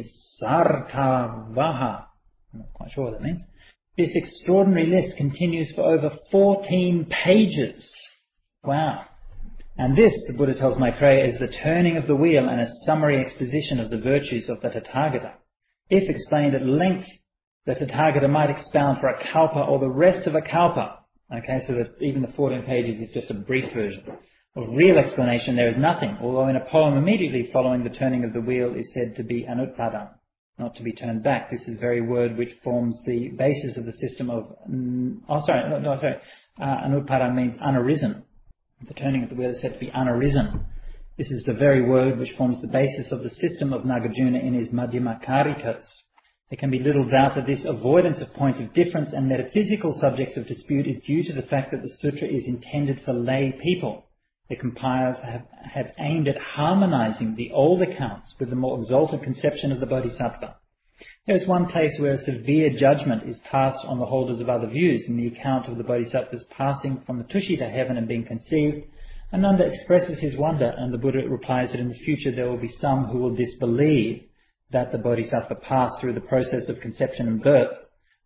Sartavaha, I'm not quite sure what that means. This extraordinary list continues for over fourteen pages. Wow. And this, the Buddha tells Maitreya, is the turning of the wheel and a summary exposition of the virtues of the Tathagata. If explained at length, the Tathagata might expound for a kalpa or the rest of a kalpa. Okay, so that even the fourteen pages is just a brief version. Of real explanation there is nothing, although in a poem immediately following the turning of the wheel is said to be anutpadam, not to be turned back. This is the very word which forms the basis of the system of... Oh, sorry, no, no sorry. Uh, anutpadam means unarisen. The turning of the wheel is said to be unarisen. This is the very word which forms the basis of the system of Nagarjuna in his Madhyama Karikas. There can be little doubt that this avoidance of points of difference and metaphysical subjects of dispute is due to the fact that the sutra is intended for lay people. The compilers have, have aimed at harmonizing the old accounts with the more exalted conception of the Bodhisattva. There is one place where a severe judgment is passed on the holders of other views. In the account of the Bodhisattva's passing from the Tushita heaven and being conceived, Ananda expresses his wonder, and the Buddha replies that in the future there will be some who will disbelieve that the Bodhisattva passed through the process of conception and birth.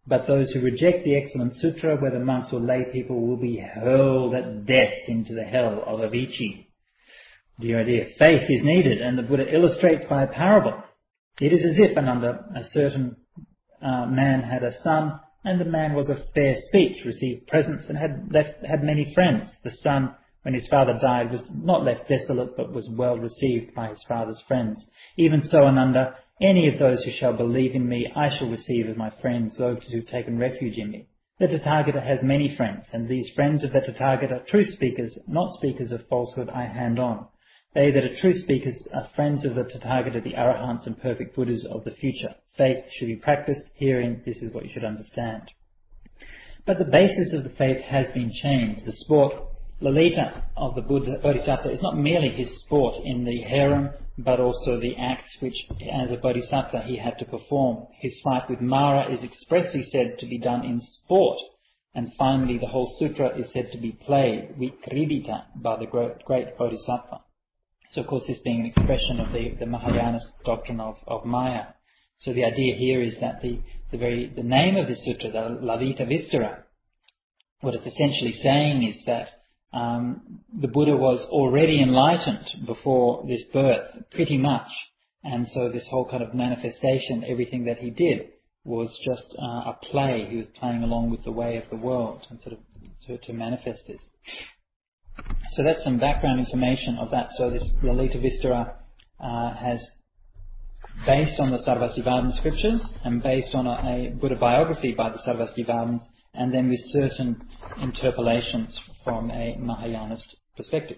But those who reject the excellent sutra, whether monks or lay people, will be hurled at death into the hell of Avicii. Dear idea, faith is needed, and the Buddha illustrates by a parable. It is as if, Ananda, a certain uh, man had a son, and the man was of fair speech, received presents, and had left, had many friends. The son, when his father died, was not left desolate, but was well received by his father's friends. Even so, Ananda, any of those who shall believe in me, I shall receive as my friends, those who have taken refuge in me. The Tathagata has many friends, and these friends of the Tathagata, truth speakers, not speakers of falsehood, I hand on. They that are truth speakers are friends of the Tathagata, the Arahants and perfect Buddhas of the future. Faith should be practiced. Herein, this is what you should understand. But the basis of the faith has been changed. The sport, Lalita, of the Buddha Bodhisattva is not merely his sport in the harem, but also the acts which, as a Bodhisattva, he had to perform. His fight with Mara is expressly said to be done in sport. And finally, the whole sutra is said to be played, vikridita, by the great Bodhisattva. So, of course, this being an expression of the, the Mahayana doctrine of, of Maya. So the idea here is that the, the very the name of this sutra, the Lalita Vistara, what it's essentially saying is that um, the Buddha was already enlightened before this birth, pretty much. And so this whole kind of manifestation, everything that he did, was just uh, a play. He was playing along with the way of the world and sort of to, to manifest this. So that's some background information of that. So this Lalita Vistara uh, has, based on the Sarvastivadana scriptures and based on a, a Buddha biography by the Sarvastivadans, and then with certain interpolations from a Mahayanist perspective.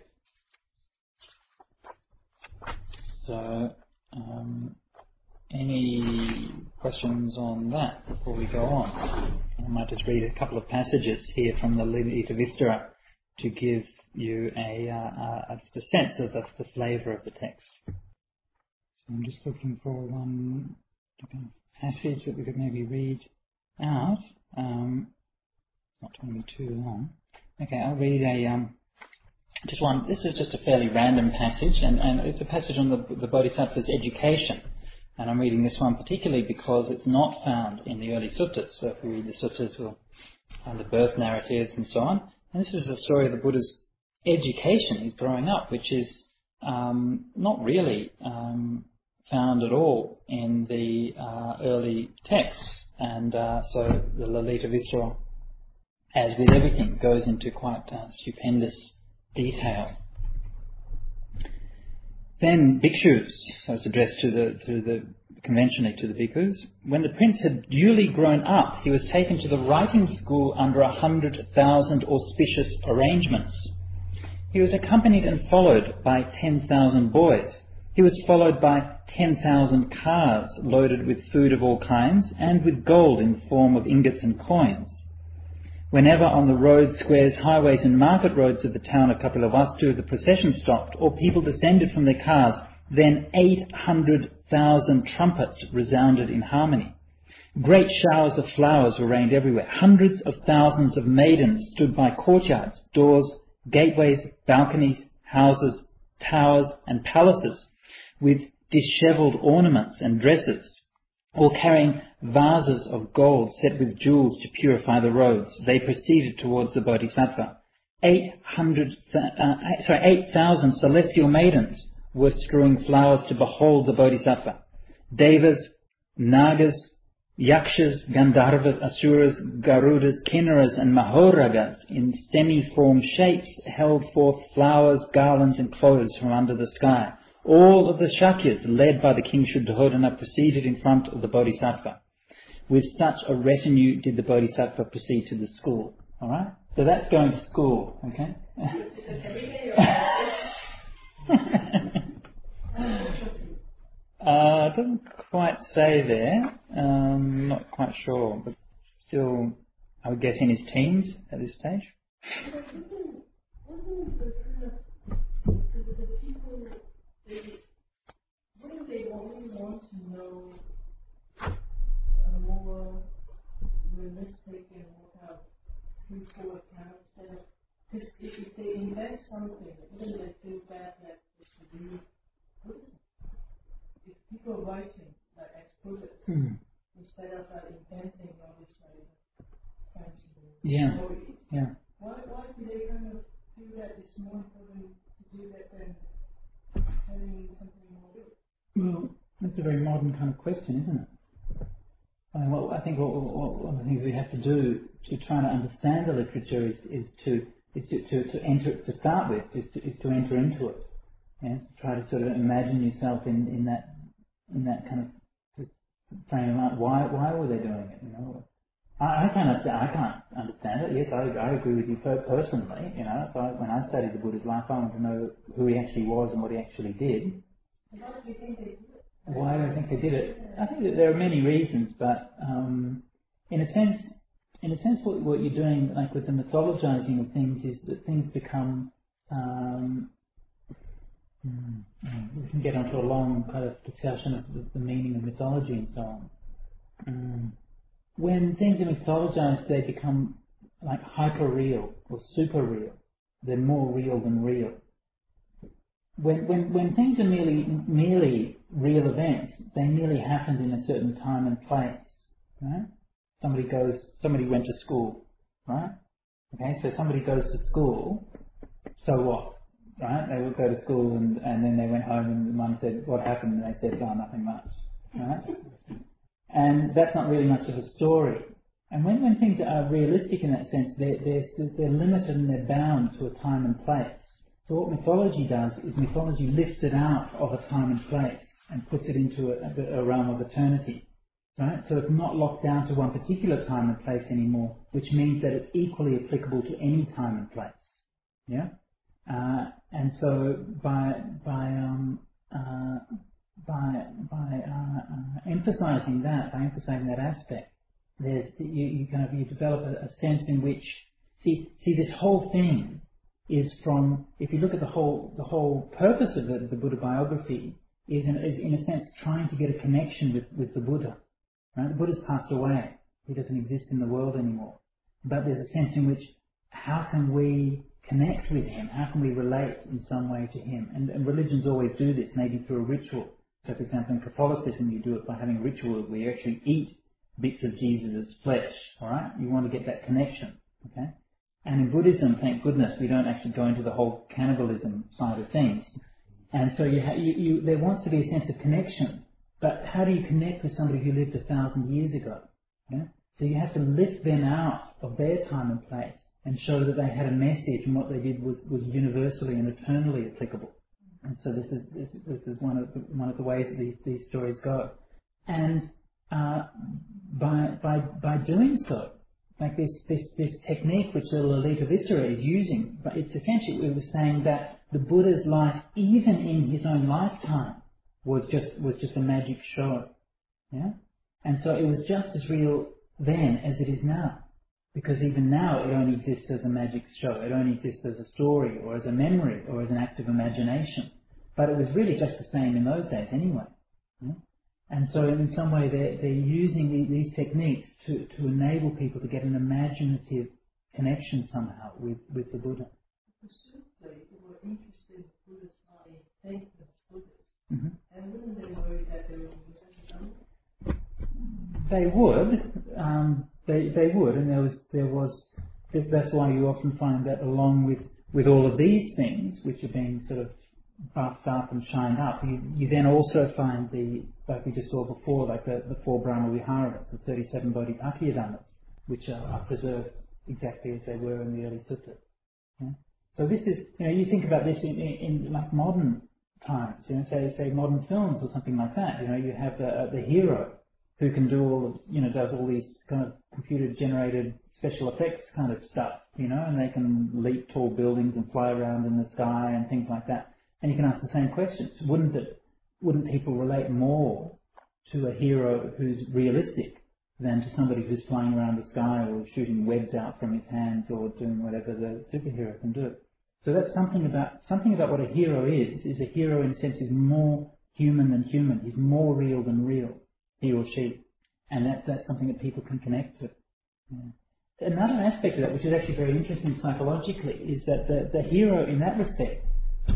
So, um, any questions on that before we go on? I might just read a couple of passages here from the Lalita Vistara to give you a, uh, a, a sense of the, the flavour of the text. So I'm just looking for one passage that we could maybe read out. Um, not going to be too long. Okay, I'll read a um, just one. This is just a fairly random passage, and, and it's a passage on the, the Bodhisattva's education. And I'm reading this one particularly because it's not found in the early suttas. So if we read the suttas, we'll find the birth narratives and so on. And this is the story of the Buddha's education, his growing up, which is um, not really um, found at all in the uh, early texts. And uh, so the Lalita Vistara, as with everything, goes into quite uh, stupendous detail. Then bhikshus, so it's addressed to the, to the conventionally to the bhikkhus. When the prince had duly grown up, he was taken to the writing school under a hundred thousand auspicious arrangements. He was accompanied and followed by ten thousand boys. He was followed by ten thousand cars loaded with food of all kinds and with gold in the form of ingots and coins. Whenever on the roads, squares, highways and market roads of the town of Kapilavastu the procession stopped or people descended from their cars, then eight hundred thousand trumpets resounded in harmony. Great showers of flowers were rained everywhere. Hundreds of thousands of maidens stood by courtyards, doors, gateways, balconies, houses, towers and palaces with dishevelled ornaments and dresses, or carrying vases of gold set with jewels to purify the roads. They proceeded towards the Bodhisattva. Eight hundred, th- uh, sorry, eight thousand celestial maidens were strewing flowers to behold the Bodhisattva. Devas, Nagas, Yakshas, Gandharvas, Asuras, Garudas, Kinnaras and Mahoragas in semi-form shapes held forth flowers, garlands and clothes from under the sky. All of the Shakyas, led by the King Shuddhodana, proceeded in front of the Bodhisattva. With such a retinue did the Bodhisattva proceed to the school. Alright? So that's going to school, okay? uh, it doesn't quite say there. Um, not quite sure, but still, I would guess in his teens at this stage. Wouldn't they only want to know a more realistic and more kind of straightforward account instead of, because if, if they invent something, wouldn't they feel bad that this would be Buddhism? If people are writing like as Buddhists, mm. instead of uh, inventing all this like Yeah. stories. Yeah. Why, why do they kind of feel that it's more important to do that than having something more real? Well, that's a very modern kind of question, isn't it? I mean, well, I think what, what, one of the things we have to do to try to understand the literature is, is to is to, to, to enter to start with is to, is to enter into it. Yeah? To try to sort of imagine yourself in, in that in that kind of frame of mind. Why why were they doing it? You know, I, I can't understand. I can't understand it. Yes, I, I agree with you personally. You know, if I, when I studied the Buddha's life, I wanted to know who he actually was and what he actually did. Why do you think they do it? Why do I think they did it? I think that there are many reasons, but um, in a sense, in a sense, what, what you're doing, like with the mythologizing of things, is that things become. Um, we can get onto a long kind of discussion of the, the meaning of mythology and so on. Um, when things are mythologized, they become like hyper real or super real. They're more real than real. When, when, when things are merely, merely real events, they merely happened in a certain time and place, right? Somebody goes, somebody went to school, right? Okay, so somebody goes to school, so what, right? They would go to school and, and then they went home and the mum said, what happened? And they said, oh, nothing much, right? And that's not really much of a story. And when, when things are realistic in that sense, they're, they're, they're limited and they're bound to a time and place. So what mythology does is mythology lifts it out of a time and place and puts it into a, a realm of eternity, right? So it's not locked down to one particular time and place anymore, which means that it's equally applicable to any time and place. Yeah, uh, and so by by um, uh, by by uh, uh, emphasizing that, by emphasizing that aspect, there's you, you kind of you develop a, a sense in which see see this whole thing. Is from, if you look at the whole the whole purpose of the, the Buddha biography is in, is in a sense trying to get a connection with, with the Buddha. Right? The Buddha's passed away. He doesn't exist in the world anymore. But there's a sense in which how can we connect with him? How can we relate in some way to him? And, and religions always do this, maybe through a ritual. So for example in Catholicism you do it by having a ritual where you actually eat bits of Jesus' flesh. Alright? You want to get that connection. Okay? And in Buddhism, thank goodness, we don't actually go into the whole cannibalism side of things. And so you, ha- you, you, there wants to be a sense of connection. But how do you connect with somebody who lived a thousand years ago? Yeah? So you have to lift them out of their time and place and show that they had a message and what they did was, was universally and eternally applicable. And so this is this, this is one of the, one of the ways that these, these stories go. And uh, by by by doing so, like this, this, this technique which the Lalita Visara is using, but it's essentially, it was saying that the Buddha's life, even in his own lifetime, was just was just a magic show. Yeah? And so it was just as real then as it is now. Because even now it only exists as a magic show, it only exists as a story or as a memory or as an act of imagination. But it was really just the same in those days anyway. Yeah? And so in some way they're, they're using the, these techniques to, to enable people to get an imaginative connection somehow with, with the Buddha. Presumably they were interested in Buddha's body, thank the Buddhas. Mm-hmm. And wouldn't they worry that they were such a They would, um, they they would, and there was there was that's why you often find that along with, with all of these things which are being sort of buffed up and shined up, you, you then also find the, like we just saw before, like the, the four Brahma Viharas, the thirty-seven Bodhipakkhiya which are, are preserved exactly as they were in the early suttas. Yeah? So this is, you know, you think about this in, in, in like modern times, you know, say say modern films or something like that. You know, you have the the hero who can do all of, you know, does all these kind of computer generated special effects kind of stuff, you know, and they can leap tall buildings and fly around in the sky and things like that. And you can ask the same questions. Wouldn't it, wouldn't people relate more to a hero who's realistic than to somebody who's flying around the sky or shooting webs out from his hands or doing whatever the superhero can do? So that's something about, something about what a hero is, is a hero in a sense is more human than human. He's more real than real, he or she. And that, that's something that people can connect to. Yeah. Another aspect of that, which is actually very interesting psychologically, is that the, the hero in that respect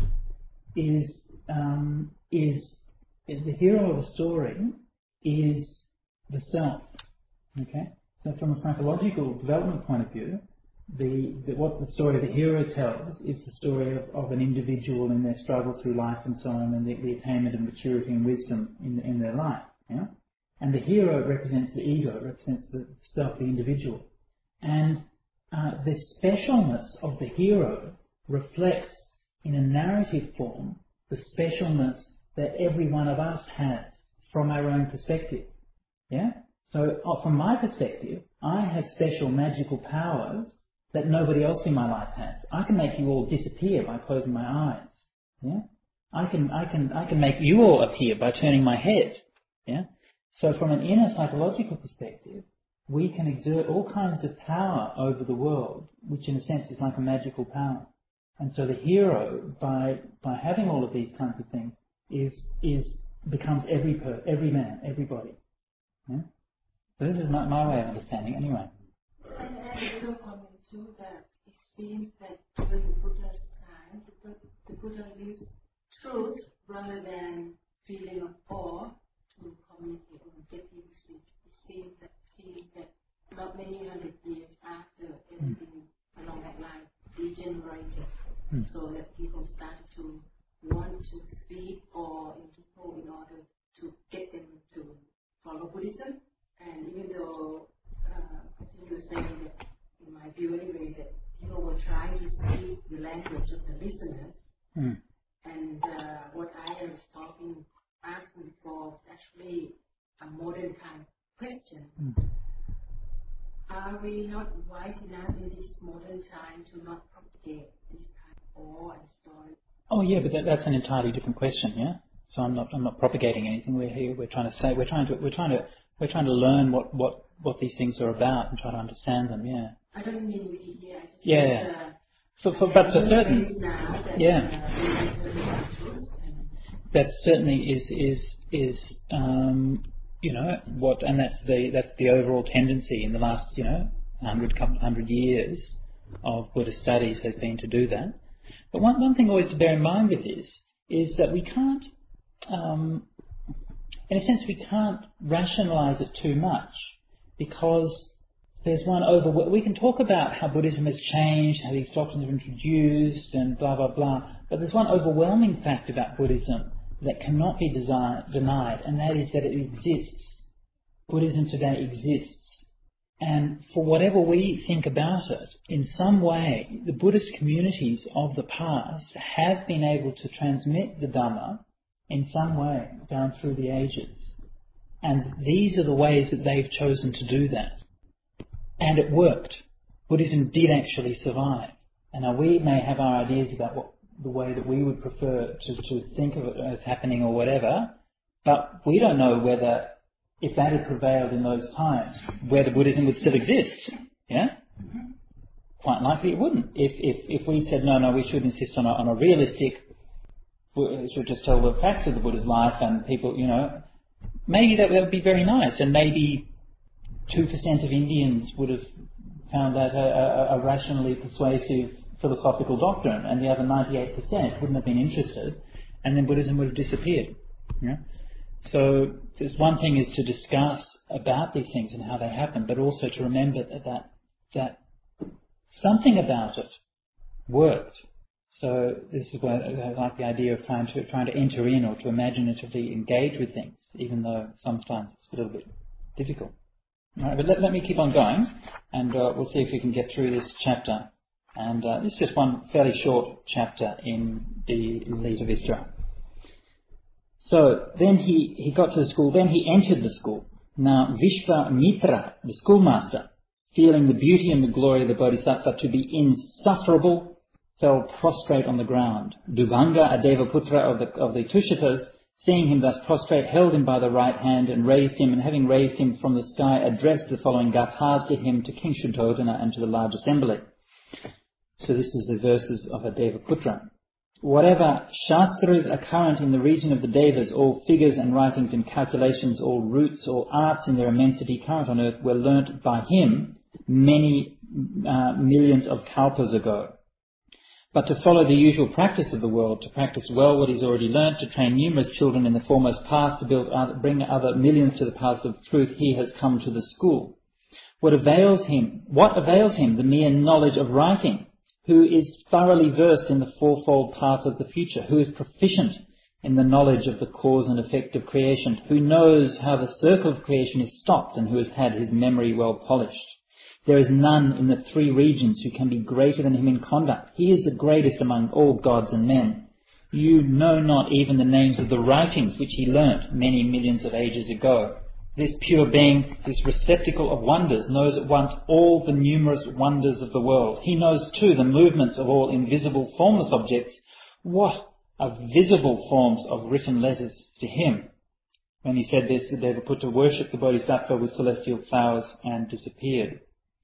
is, um, is, is the hero of a story is the self. Okay? So from a psychological development point of view, the, the what the story of the hero tells is the story of, of an individual in their struggle through life and so on, and the, the attainment of maturity and wisdom in, in their life. Yeah? And the hero represents the ego, represents the self, the individual. And uh, the specialness of the hero reflects in a narrative form the specialness that every one of us has from our own perspective. Yeah? So uh, from my perspective, I have special magical powers that nobody else in my life has. I can make you all disappear by closing my eyes. Yeah? I can, I can, I can make you all appear by turning my head. Yeah? So from an inner psychological perspective, we can exert all kinds of power over the world, which in a sense is like a magical power. And so the hero, by by having all of these kinds of things, is is becomes every per, every man, everybody. Yeah? So this is my, my way of understanding, anyway. And a little comment too that it seems that during the Buddha's time, the, the Buddha used truth rather than feeling of awe to communicate or get people to see. It seems that seems that not many hundred years after everything mm. along that line degenerated, mm. so that people started to want to feed awe in people in order to get them to follow Buddhism. And even though uh, I think you were saying that, in my view anyway, that people were trying to speak the language of the listeners, mm. and uh, what I was talking, asking before was actually a modern kind of question. Mm. Are we not wise enough in this modern time to not propagate this kind of awe and story? Oh yeah, but that, that's an entirely different question, yeah. So I'm not I'm not propagating anything. We're here. We're trying to say we're trying to we're trying to we're trying to learn what, what, what these things are about and try to understand them. Yeah. I don't mean with it here. I just yeah. mean, yeah. Uh, for, for, but for certain, yeah. Uh, that certainly is is is um, you know what, and that's the that's the overall tendency in the last you know hundred couple hundred years of Buddhist studies has been to do that. But one one thing always to bear in mind with this is that we can't, um, in a sense, we can't rationalise it too much, because there's one over. We can talk about how Buddhism has changed, how these doctrines are introduced, and blah blah blah. But there's one overwhelming fact about Buddhism that cannot be desi- denied, and that is that it exists. Buddhism today exists. And for whatever we think about it, in some way, the Buddhist communities of the past have been able to transmit the Dhamma in some way down through the ages. And these are the ways that they've chosen to do that. And it worked. Buddhism did actually survive. And now we may have our ideas about what the way that we would prefer to, to think of it as happening or whatever, but we don't know whether, if that had prevailed in those times, whether Buddhism would still exist. Yeah? Mm-hmm. Quite likely it wouldn't. If if if we said, no, no, we should insist on a, on a realistic, we should just tell the facts of the Buddha's life and people, you know, maybe that, that would be very nice, and maybe two percent of Indians would have found that a, a, a rationally persuasive philosophical doctrine, and the other ninety-eight percent wouldn't have been interested, and then Buddhism would have disappeared. Yeah? So there's one thing is to discuss about these things and how they happen, but also to remember that that, that something about it worked. So this is where I like the idea of trying to trying to enter in or to imaginatively engage with things, even though sometimes it's a little bit difficult. All right, but let, let me keep on going, and uh, we'll see if we can get through this chapter. And uh, this is just one fairly short chapter in the Lita Vistra. So then he, he got to the school, then he entered the school. Now Vishvamitra, the schoolmaster, feeling the beauty and the glory of the Bodhisattva to be insufferable, fell prostrate on the ground. Dubhanga, a Devaputra of the, of the Tushitas, seeing him thus prostrate, held him by the right hand and raised him, and having raised him from the sky, addressed the following gathas to him, to King Shuddhodana, and to the large assembly. So this is the verses of a Devaputra. Whatever Shastras are current in the region of the Devas, all figures and writings and calculations, all roots, all arts in their immensity current on earth, were learnt by him many uh, millions of kalpas ago. But to follow the usual practice of the world, to practice well what is already learnt, to train numerous children in the foremost path, to build other, bring other millions to the path of truth, he has come to the school. What avails him? What avails him the mere knowledge of writing? Who is thoroughly versed in the fourfold path of the future? Who is proficient in the knowledge of the cause and effect of creation? Who knows how the circle of creation is stopped and who has had his memory well polished? There is none in the three regions who can be greater than him in conduct. He is the greatest among all gods and men. You know not even the names of the writings which he learnt many millions of ages ago. This pure being, this receptacle of wonders, knows at once all the numerous wonders of the world. He knows too the movements of all invisible formless objects. What are visible forms of written letters to him? When he said this, the Deva put to worship the Bodhisattva with celestial flowers and disappeared.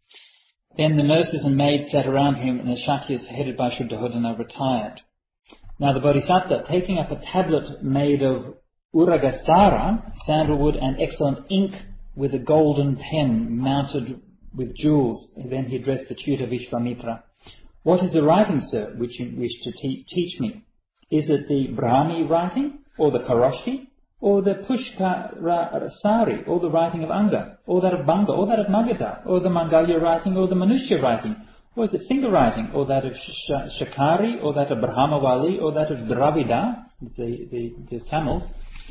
Then the nurses and maids sat around him, and the Shakyas, headed by Shuddhahodana, retired. Now the Bodhisattva, taking up a tablet made of Uragasara, sandalwood and excellent ink, with a golden pen mounted with jewels, then he addressed the tutor Vishvamitra. What is the writing, sir, which you wish to te- teach me? Is it the Brahmi writing, or the Karoshti, or the Pushkarasari, or the writing of Anga, or that of Banga, or that of Magadha, or the Mangalya writing, or the Manushya writing? Or is it finger writing, or that of Sh- Shakari, or that of Brahmavali, or that of Dravida, the, the, the Tamils?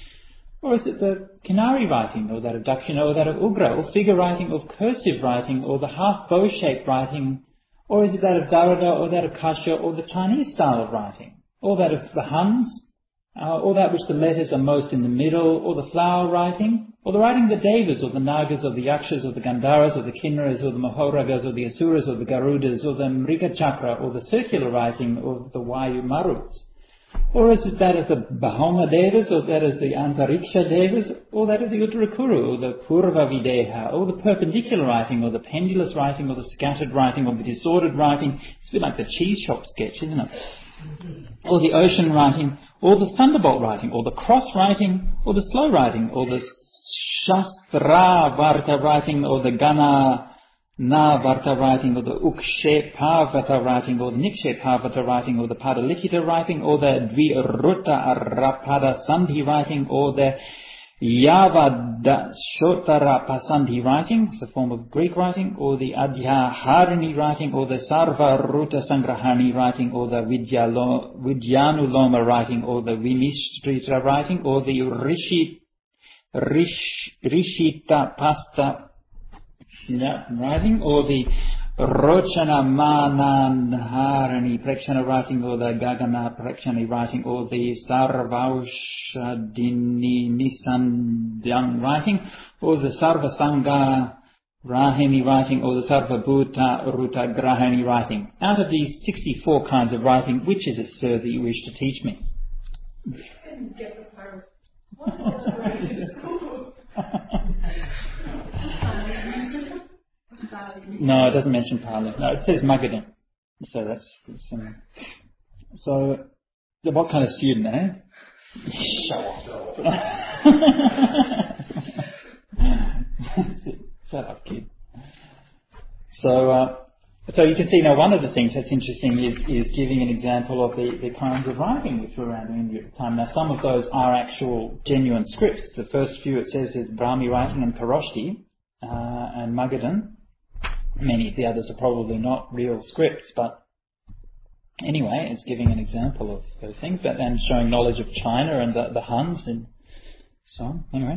Or is it the Kinari writing, or that of Dakshina, or that of Ugra, or figure writing, or cursive writing, or the half bow-shaped writing? Or is it that of Darada, or that of Kashya, or the Chinese style of writing? Or that of the Huns? Uh, or that which the letters are most in the middle, or the flower writing? Or the writing of the Devas, or the Nagas, or the Yakshas, or the Gandharas, or the Kinnaras, or the Mahoragas, or the Asuras, or the Garudas, or the Mriga Chakra, or the circular writing, or the Vayu Maruts? Or is it that of the Bahoma Devas, or that of the Antariksha Devas, or that of the Uttarakuru, or the Purva Videha, or the perpendicular writing, or the pendulous writing, or the scattered writing, or the disordered writing? It's a bit like the cheese shop sketch, isn't it? Or the ocean writing, or the thunderbolt writing, or the cross writing, or the slow writing, or the Shastra Varta writing, or the Gana Na Varta writing, or the Ukshepavata writing, or the Nikshepavata writing, or the Padalikita writing, or the Dviruta Arapada Sandhi writing, or the Yavada Shotara Pasandhi writing, it's a form of Greek writing, or the Adhyaharini writing, or the Sarva Ruta Sangrahani writing, or the Vidyalo, Vidyanuloma writing, or the Vimishtrita writing, or the Rishi, Rish, Rishita Pasta writing, or the Rochana Mananharani Prekshana writing, or the Gagana Prekshani writing, or the Sarvaushadini Nisandhyang writing, or the Sarva Sangha Rahini writing, or the Sarva Bhuta Ruta Grahani writing. Out of these sixty-four kinds of writing, which is it, sir, that you wish to teach me? I didn't get the part. What was the writing school? No, it doesn't mention Pali. No, it says Magadha. So that's, that's um, so what kind of student, eh? Show off. Shut up, kid. So, uh, so you can see now one of the things that's interesting is, is giving an example of the, the kinds of writing which were around in India at the time. Now some of those are actual genuine scripts. The first few it says is Brahmi writing and Karoshti uh, and Magadhan. Many of the others are probably not real scripts, but anyway, it's giving an example of those things, but and showing knowledge of China and the, the Huns and so on. Anyway,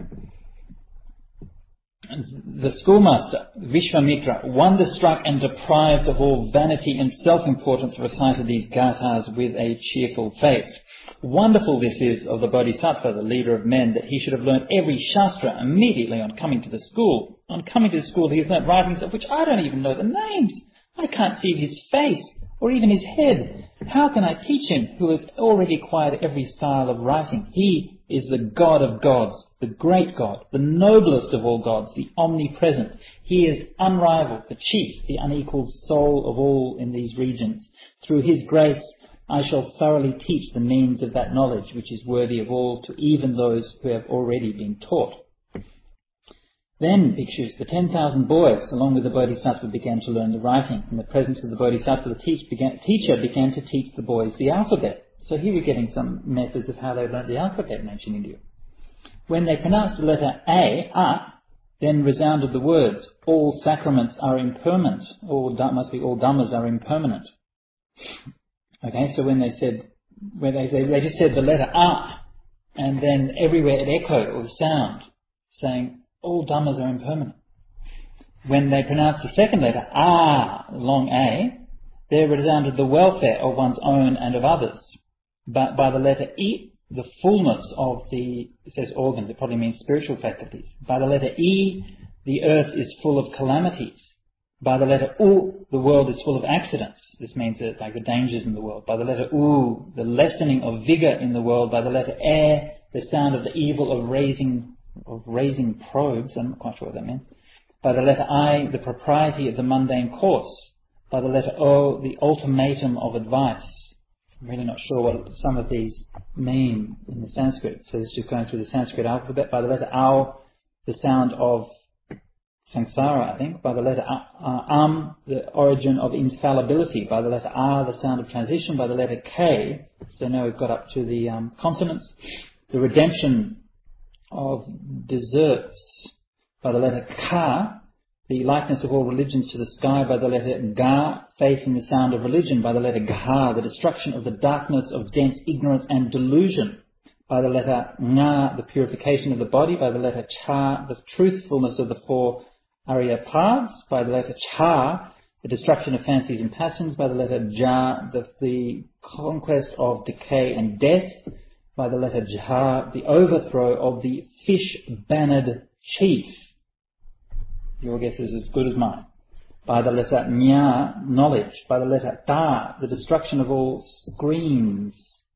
the schoolmaster, Vishvamitra, wonderstruck and deprived of all vanity and self-importance, recited these gathas with a cheerful face. Wonderful this is of the Bodhisattva, the leader of men, that he should have learnt every shastra immediately on coming to the school. On coming to the school, he has learnt writings of which I don't even know the names. I can't see his face or even his head. How can I teach him who has already acquired every style of writing? He is the God of gods, the great God, the noblest of all gods, the omnipresent. He is unrivaled, the chief, the unequalled soul of all in these regions. Through his grace, I shall thoroughly teach the means of that knowledge which is worthy of all, to even those who have already been taught. Then, bhikshus, the ten thousand boys, along with the Bodhisattva, began to learn the writing. In the presence of the Bodhisattva, the teach began, teacher began to teach the boys the alphabet. So here we're getting some methods of how they learnt the alphabet mentioned in India. When they pronounced the letter A, A, Then resounded the words, all sacraments are impermanent. All must be all dhammas are impermanent. Okay, so when they said, when they said, they just said the letter ah, and then everywhere it echoed or sound, saying all dhammas are impermanent. When they pronounced the second letter ah, long a, there resounded the welfare of one's own and of others. But by the letter e, the fullness of the, it says organs, it probably means spiritual faculties. By the letter E, the earth is full of calamities. By the letter U, the world is full of accidents. This means that, like the dangers in the world. By the letter U, the lessening of vigor in the world. By the letter E, the sound of the evil of raising, of raising probes. I'm not quite sure what that means. By the letter I, the propriety of the mundane course. By the letter O, the ultimatum of advice. I'm really not sure what some of these mean in the Sanskrit. So it's just going through the Sanskrit alphabet. By the letter Au, the sound of samsara, I think. By the letter uh, Um, the origin of infallibility. By the letter R, the sound of transition. By the letter K, so now we've got up to the um, consonants. The redemption of deserts. By the letter Ka, the likeness of all religions to the sky. By the letter Ga, faith in the sound of religion. By the letter Gha, the destruction of the darkness of dense ignorance and delusion. By the letter Nga, the purification of the body. By the letter Cha, the truthfulness of the four Arya paths. By the letter Cha, the destruction of fancies and passions. By the letter Ja, the, the conquest of decay and death. By the letter Jha, the overthrow of the fish-bannered chief. Your guess is as good as mine. By the letter Nya, knowledge. By the letter Ta, the destruction of all screens.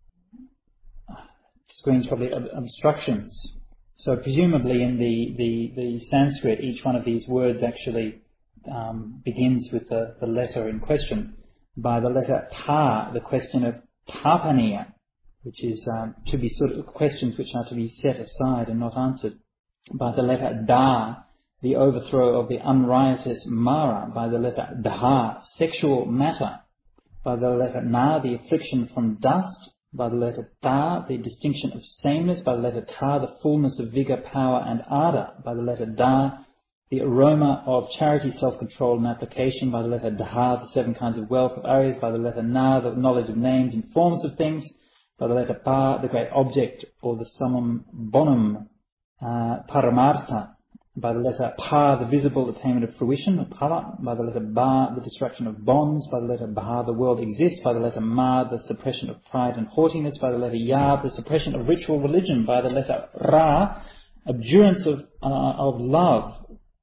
Screens, probably ob- obstructions. So presumably in the, the, the Sanskrit, each one of these words actually um, begins with the, the letter in question. By the letter Ta, the question of Tapaniya, which is um, to be sort of questions which are to be set aside and not answered. By the letter Da, the overthrow of the unriotous Mara. By the letter Dha, sexual matter. By the letter Na, the affliction from dust. By the letter Ta, the distinction of sameness. By the letter Ta, the fullness of vigour, power and ardour. By the letter Da, the aroma of charity, self-control and application. By the letter Dha, the seven kinds of wealth of Aryas. By the letter Na, the knowledge of names and forms of things. By the letter Pa, the great object or the summum bonum, uh, Paramartha. By the letter Pa, the visible attainment of fruition, Pala. By the letter Ba, the destruction of bonds. By the letter Ba, the world exists. By the letter Ma, the suppression of pride and haughtiness. By the letter Ya, the suppression of ritual religion. By the letter Ra, abjurance of uh, of love,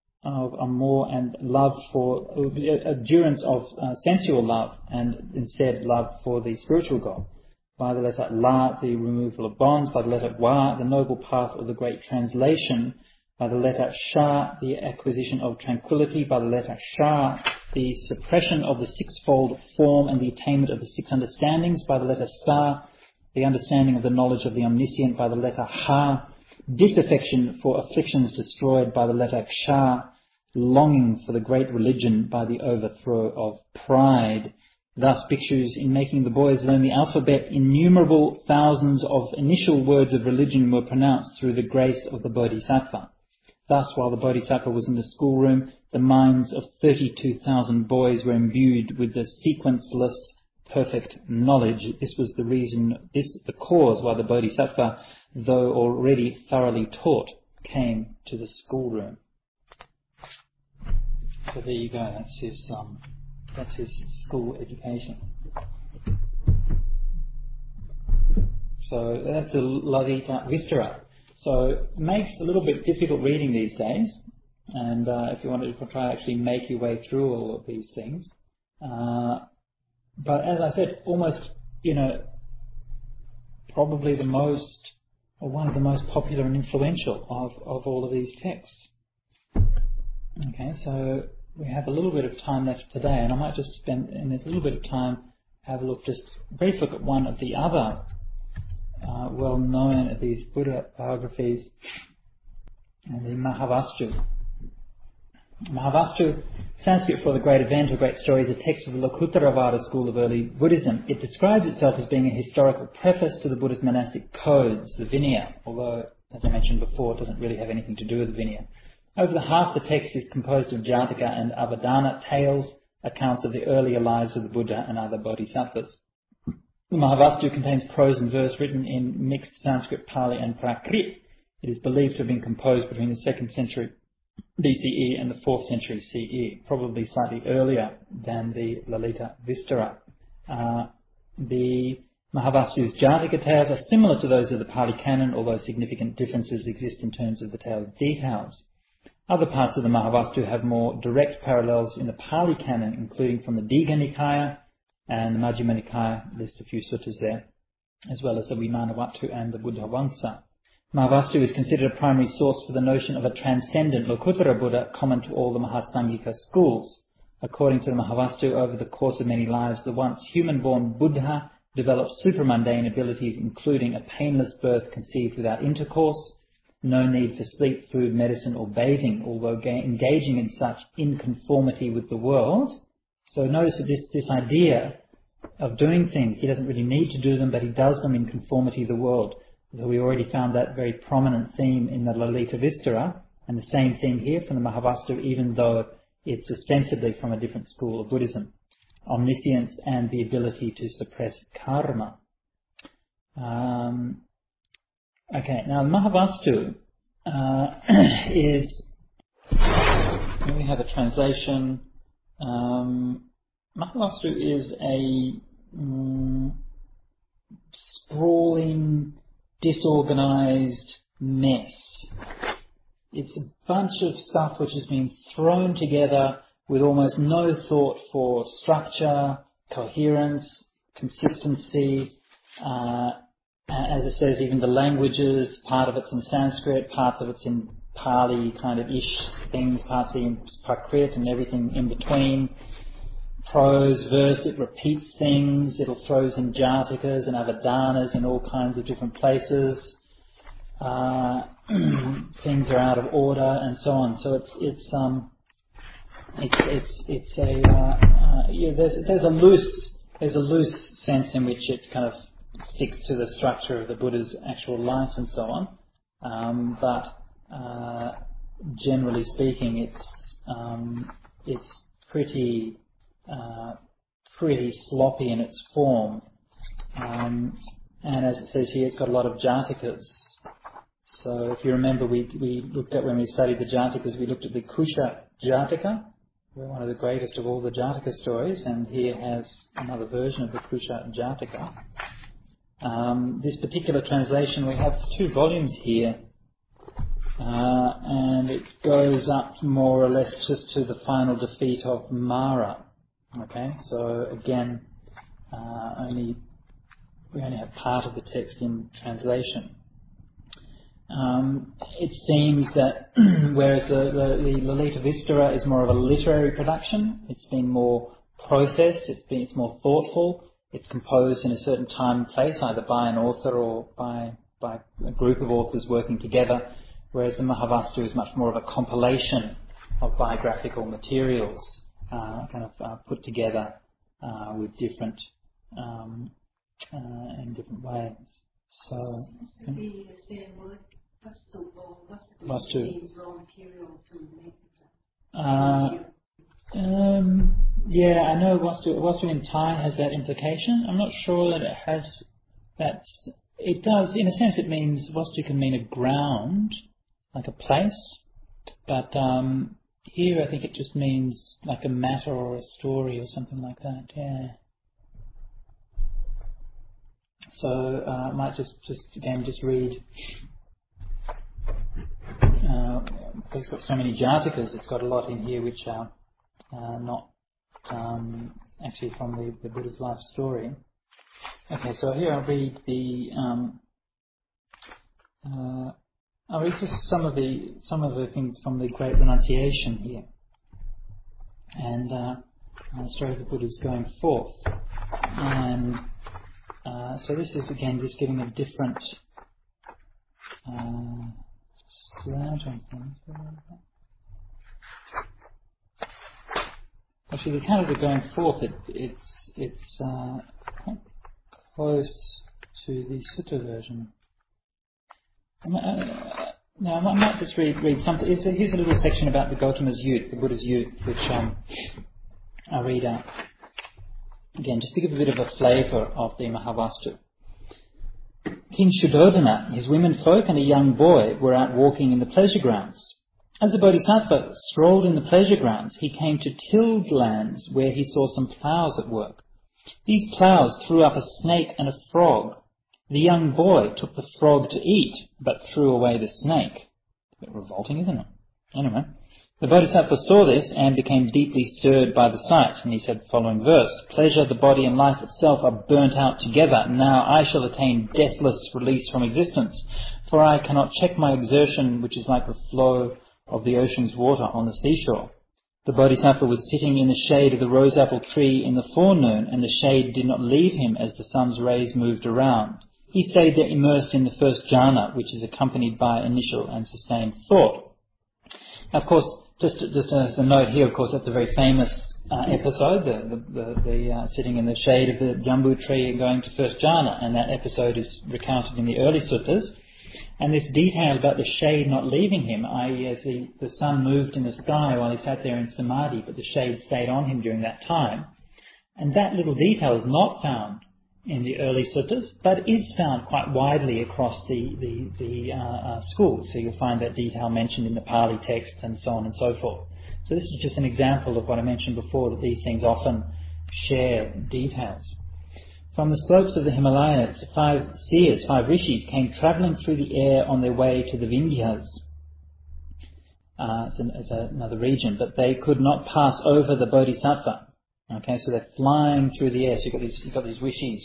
of amour and love for, uh, abjurance of uh, sensual love and instead love for the spiritual God. By the letter La, the removal of bonds. By the letter Wa, the noble path of the great translation. By the letter Sha, the acquisition of tranquility. By the letter Sha, the suppression of the sixfold form and the attainment of the six understandings. By the letter Sa, the understanding of the knowledge of the omniscient. By the letter Ha, disaffection for afflictions destroyed. By the letter Ksha, longing for the great religion by the overthrow of pride. Thus, bhikshus, in making the boys learn the alphabet, innumerable thousands of initial words of religion were pronounced through the grace of the Bodhisattva. Thus, while the Bodhisattva was in the schoolroom, the minds of thirty-two thousand boys were imbued with the sequenceless, perfect knowledge. This was the reason, this the cause why the Bodhisattva, though already thoroughly taught, came to the schoolroom. So there you go. That's his um, that's his school education. So that's a Lalita Vistara. So it makes it a little bit difficult reading these days, and uh, if you want to try to actually make your way through all of these things. Uh, but as I said, almost, you know, probably the most, or one of the most popular and influential of, of all of these texts. Okay, so we have a little bit of time left today, and I might just spend in this little bit of time have a look, just brief look at one of the other Uh, well known at these Buddha biographies, and the Mahavastu. Mahavastu, Sanskrit for the great event or great story, is a text of the Lokuttaravada school of early Buddhism. It describes itself as being a historical preface to the Buddha's monastic codes, the Vinaya, although, as I mentioned before, it doesn't really have anything to do with the Vinaya. Over the half the text is composed of Jataka and Avadana tales, accounts of the earlier lives of the Buddha and other bodhisattvas. The Mahavastu contains prose and verse written in mixed Sanskrit, Pali and Prakrit. It is believed to have been composed between the second century B C E and the fourth century C E, probably slightly earlier than the Lalita Vistara. Uh, the Mahavastu's Jataka tales are similar to those of the Pali Canon, although significant differences exist in terms of the tale's details. Other parts of the Mahavastu have more direct parallels in the Pali Canon, including from the Digha Nikaya and the Majjhima Nikaya, list a few suttas there, as well as the Vimanavattu and the Buddha Vamsa. Mahavastu is considered a primary source for the notion of a transcendent Lokuttara Buddha common to all the Mahasangika schools. According to the Mahavastu, over the course of many lives, the once human-born Buddha developed supramundane abilities, including a painless birth conceived without intercourse, no need for sleep, food, medicine or bathing, although ga- engaging in such in conformity with the world. So notice that this, this idea of doing things, he doesn't really need to do them, but he does them in conformity to the world. So we already found that very prominent theme in the Lalita Vistara, and the same theme here from the Mahavastu, even though it's ostensibly from a different school of Buddhism. Omniscience and the ability to suppress karma. Um, Okay, now Mahavastu uh, is, we have a translation, um, Mahavastu is a um, sprawling, disorganized mess. It's a bunch of stuff which has been thrown together with almost no thought for structure, coherence, consistency, uh, as it says, even the languages, part of it's in Sanskrit, parts of it's in Pali kind of ish things, parts in Prakrit and everything in between. Prose, verse, it repeats things, it'll throws in Jatakas and Avadanas in all kinds of different places. Uh, things are out of order and so on. So it's it's um it's it's it's a uh, uh, yeah. There's there's a loose there's a loose sense in which it kind of sticks to the structure of the Buddha's actual life and so on, um, but uh, generally speaking, it's um, it's pretty uh, pretty sloppy in its form, um, and as it says here, it's got a lot of Jatakas. So if you remember, we we looked at when we studied the Jatakas, we looked at the Kusha Jataka, one of the greatest of all the Jataka stories, and here has another version of the Kusha Jataka. Um, this particular translation, we have two volumes here, uh, and it goes up more or less just to the final defeat of Mara. Okay, so again, uh, only we only have part of the text in translation. Um, it seems that whereas the, the, the Lalita Vistara is more of a literary production, it's been more processed, it's been it's more thoughtful. It's composed in a certain time and place, either by an author or by by a group of authors working together, whereas the Mahavastu is much more of a compilation of biographical materials, uh, kind of uh, put together uh, with different um, uh, in different ways. So, the same word, vastu or vastu vastu means raw material to make it. Uh, Um, yeah, I know Vastu, Vastu in Thai has that implication. I'm not sure that it has that. It does, in a sense, it means Vastu can mean a ground, like a place, but um, here I think it just means like a matter or a story or something like that. Yeah. So uh, I might just, just again just read. Uh, because it's got so many Jatakas, it's got a lot in here which are uh, not um, actually from the, the Buddha's life story. Okay, so here I'll read the. Um, uh, I'll read just some of the some of the things from the Great Renunciation here, and uh, uh, story of the Buddha's going forth, and uh, so this is again just giving a different. Uh, slant on things. Actually, the account of the going forth, it, it's it's uh, quite close to the Sutta version. Uh, Now, I might just read, read something. Here's a, here's a little section about the Gautama's youth, the Buddha's youth, which um, I'll read out. Again, just to give a bit of a flavour of the Mahavastu. King Shuddhodana, his women folk and a young boy were out walking in the pleasure grounds. As the Bodhisattva strolled in the pleasure grounds, he came to tilled lands where he saw some ploughs at work. These ploughs threw up a snake and a frog. The young boy took the frog to eat, but threw away the snake. A bit revolting, isn't it? Anyway, the Bodhisattva saw this and became deeply stirred by the sight, and he said the following verse, "Pleasure, the body and life itself are burnt out together. Now I shall attain deathless release from existence, for I cannot check my exertion, which is like the flow of the ocean's water on the seashore." The Bodhisattva was sitting in the shade of the rose apple tree in the forenoon, and the shade did not leave him as the sun's rays moved around. He stayed there immersed in the first jhana, which is accompanied by initial and sustained thought. Now, of course, just, just as a note here, of course, that's a very famous uh, episode, the, the, the, the uh, sitting in the shade of the jambu tree and going to first jhana, and that episode is recounted in the early suttas. And this detail about the shade not leaving him, that is, the, the sun moved in the sky while he sat there in samadhi, but the shade stayed on him during that time. And that little detail is not found in the early suttas, but is found quite widely across the, the, the uh, uh, schools. So you'll find that detail mentioned in the Pali text and so on and so forth. So this is just an example of what I mentioned before, that these things often share details. From the slopes of the Himalayas, five seers, five rishis, came travelling through the air on their way to the Vindhyas. Uh, it's, an, it's another region, but they could not pass over the Bodhisattva. Okay, so they're flying through the air. So you've got these, you've got these rishis.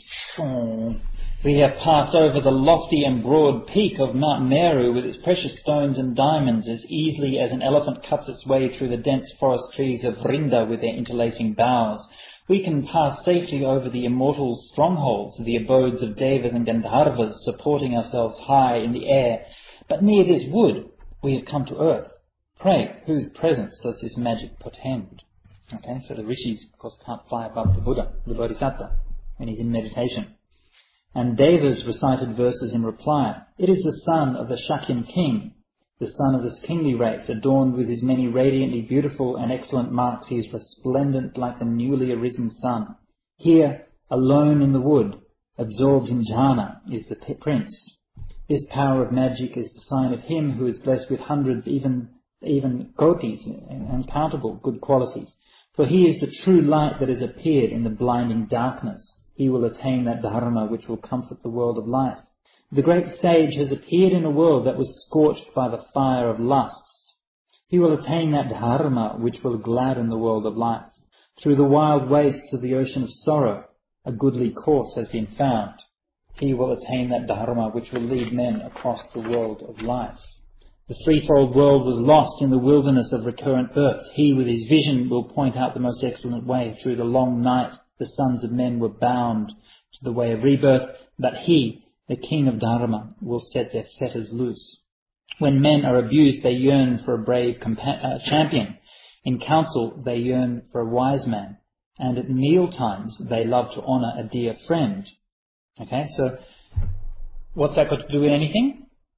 We have passed over the lofty and broad peak of Mount Meru with its precious stones and diamonds as easily as an elephant cuts its way through the dense forest trees of Vrinda with their interlacing boughs. We can pass safely over the immortal strongholds, the abodes of Devas and Gandharvas, supporting ourselves high in the air. But near this wood, we have come to earth. Pray, whose presence does this magic portend? Okay, so the rishis, of course, can't fly above the Buddha, the Bodhisattva, when he's in meditation. And Devas recited verses in reply. It is the son of the Shakyan king, the son of this kingly race, adorned with his many radiantly beautiful and excellent marks. He is resplendent like the newly arisen sun. Here, alone in the wood, absorbed in jhana, is the prince. This power of magic is the sign of him who is blessed with hundreds, even even kotis, uncountable good qualities. For he is the true light that has appeared in the blinding darkness. He will attain that dharma which will comfort the world of life. The great sage has appeared in a world that was scorched by the fire of lusts. He will attain that dharma which will gladden the world of life. Through the wild wastes of the ocean of sorrow, a goodly course has been found. He will attain that dharma which will lead men across the world of life. The threefold world was lost in the wilderness of recurrent birth. He with his vision will point out the most excellent way. Through the long night, the sons of men were bound to the way of rebirth, but he, the king of Dharma, will set their fetters loose. When men are abused, they yearn for a brave compa- uh, champion. In council, they yearn for a wise man. And at meal times, they love to honour a dear friend. Okay, so what's that got to do with anything?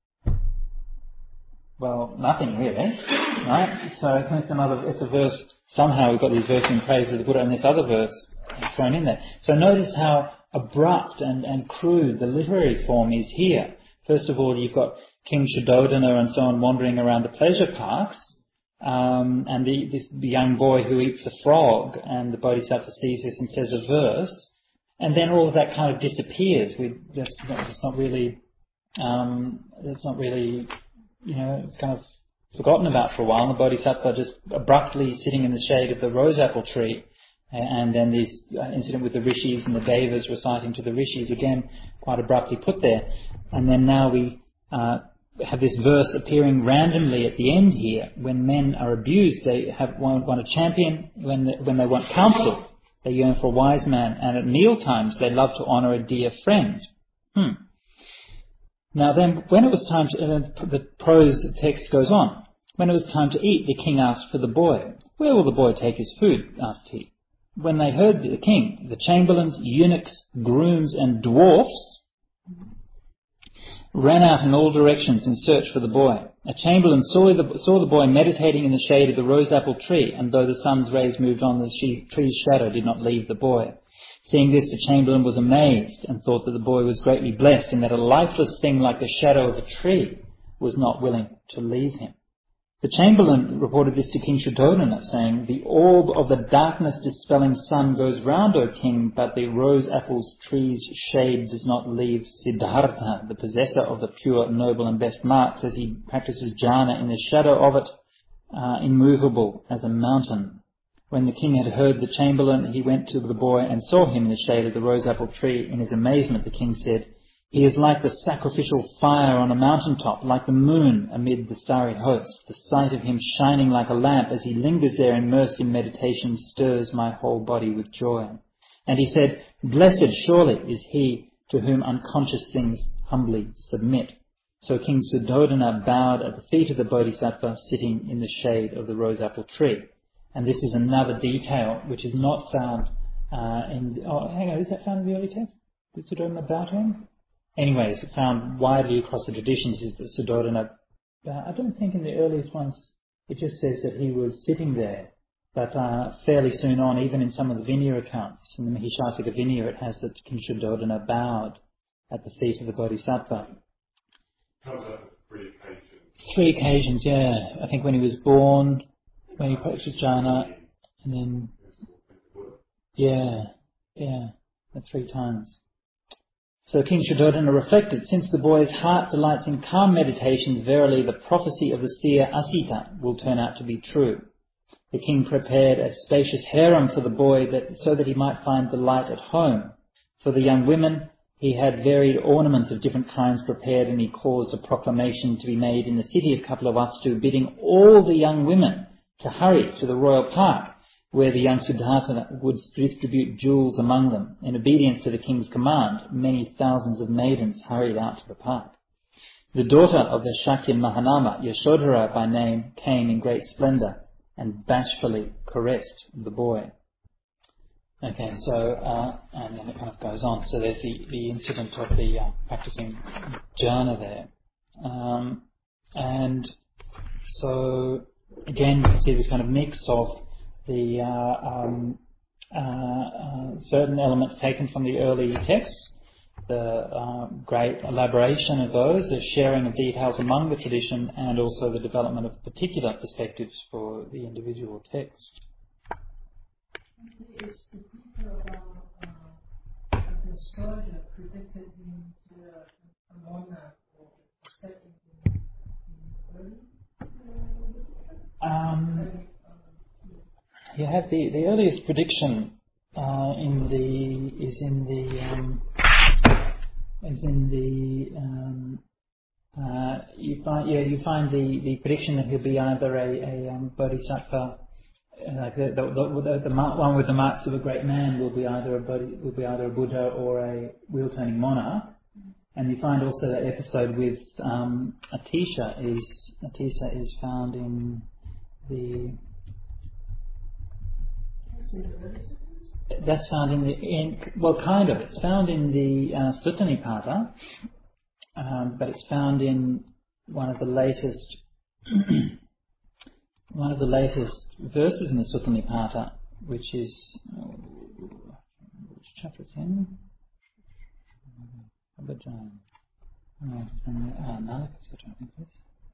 Well, nothing really, right? So it's another, it's a verse, somehow we've got these verses in praise of the Buddha and this other verse thrown in there. So notice how abrupt and, and crude the literary form is here. First of all, you've got King Shuddhodana and so on wandering around the pleasure parks, um, and the, this, the young boy who eats the frog, and the Bodhisattva sees this and says a verse, and then all of that kind of disappears. We, that's, that's not really, um, that's not really... you know, it's kind of forgotten about for a while. And the Bodhisattva just abruptly sitting in the shade of the rose apple tree. And then this incident with the rishis and the devas reciting to the rishis, again, quite abruptly put there. And then now we uh, have this verse appearing randomly at the end here. When men are abused, they have want, want a champion. When, the, when they want counsel, they yearn for a wise man. And at meal times, they love to honour a dear friend. Hmm. Now then, when it was time to, uh, the prose text goes on. When it was time to eat, the king asked for the boy. Where will the boy take his food? Asked he. When they heard the king, the chamberlains, eunuchs, grooms and dwarfs ran out in all directions in search for the boy. A chamberlain saw the, saw the boy meditating in the shade of the rose apple tree, and though the sun's rays moved on, the she, tree's shadow did not leave the boy. Seeing this, the chamberlain was amazed and thought that the boy was greatly blessed in that a lifeless thing like the shadow of a tree was not willing to leave him. The chamberlain reported this to King Shuddhodana, saying, "The orb of the darkness-dispelling sun goes round, O king, but the rose apple's tree's shade does not leave Siddhartha, the possessor of the pure, noble and best marks, as he practices jhana in the shadow of it, uh, immovable as a mountain." When the king had heard the chamberlain, he went to the boy and saw him in the shade of the rose apple tree. In his amazement, the king said, "He is like the sacrificial fire on a mountaintop, like the moon amid the starry host. The sight of him shining like a lamp as he lingers there immersed in meditation stirs my whole body with joy." And he said, "Blessed surely is he to whom unconscious things humbly submit." So King Suddhodana bowed at the feet of the Bodhisattva sitting in the shade of the rose apple tree. And this is another detail which is not found uh, in... Oh, hang on, is that found in the early text? Did Suddhodana bow to him? Anyways, it's found widely across the traditions is that Suddhodana, uh, I don't think in the earliest ones it just says that he was sitting there, but uh, fairly soon on, even in some of the Vinaya accounts, in the Mahishasaka Vinaya, it has that King Shuddhodana bowed at the feet of the Bodhisattva. Comes up as three occasions. Three occasions, yeah. I think when he was born, when he practiced jhana, and then, yeah, yeah, that's three times. So King Shuddhodana reflected, "Since the boy's heart delights in calm meditations, verily the prophecy of the seer Asita will turn out to be true." The king prepared a spacious harem for the boy that, so that he might find delight at home. For the young women, he had varied ornaments of different kinds prepared, and he caused a proclamation to be made in the city of Kapilavastu, bidding all the young women to hurry to the royal park, where the young Siddhartha would distribute jewels among them. In obedience to the king's command, many thousands of maidens hurried out to the park. The daughter of the Shakya Mahanama, Yashodhara by name, came in great splendour and bashfully caressed the boy. Okay, so, uh, and then it kind of goes on. So there's the, the incident of the uh, practicing jhana there. Um, and so, again, you can see this kind of mix of the uh, um, uh, uh, certain elements taken from the early texts, the uh, great elaboration of those, the sharing of details among the tradition, and also the development of particular perspectives for the individual text. Is the detail about uh, the astrologer predicted in the uh, monarch or set in, in early? Um, You have the, the earliest prediction uh, in the is in the um, is in the um, uh, you find yeah you find the, the prediction that he'll be either a, a um, bodhisattva, like the the, the, the, the one with the marks of a great man will be either a bodhi, will be either a Buddha or a wheel turning monarch, and you find also that episode with um, Atisha is Atisha is found in the That's found in the, in, well, kind of. It's found in the uh, Sutta Nipata, um, but it's found in one of the latest, one of the latest verses in the Sutta Nipata, which is, oh, which chapter it's in? Abhijayana. Oh, uh, Nalaka Sutta, I think it is.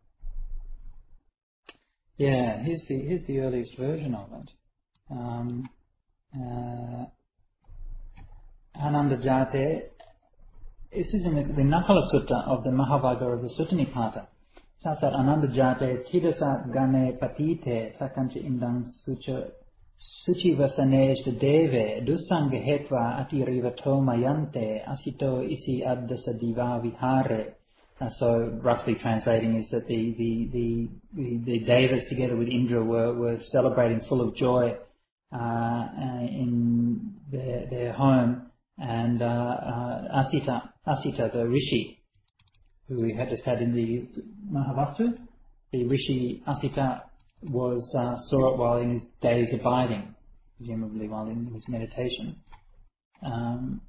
Yeah, here's the here's the earliest version of it. Um, uh, Ananda Jate, this is in the, the Nakala Sutta of the Mahavagga of the Sutta Nipata. Sasat Ananda Jate Tidasa Gane Patite Sakancha Indang Sucha Suchi Vasanej Deve Dusanga Hetva Atirivato Mayante Asito Isi Addasa Diva Vihare. Uh, so roughly translating is that the the, the, the, the Devas together with Indra were, were celebrating full of joy uh, uh, in their, their home, and uh, uh, Asita, Asita, the Rishi, who we had just had in the Mahavastu, the Rishi Asita was uh, saw it while in his days abiding, presumably while in his meditation. Um,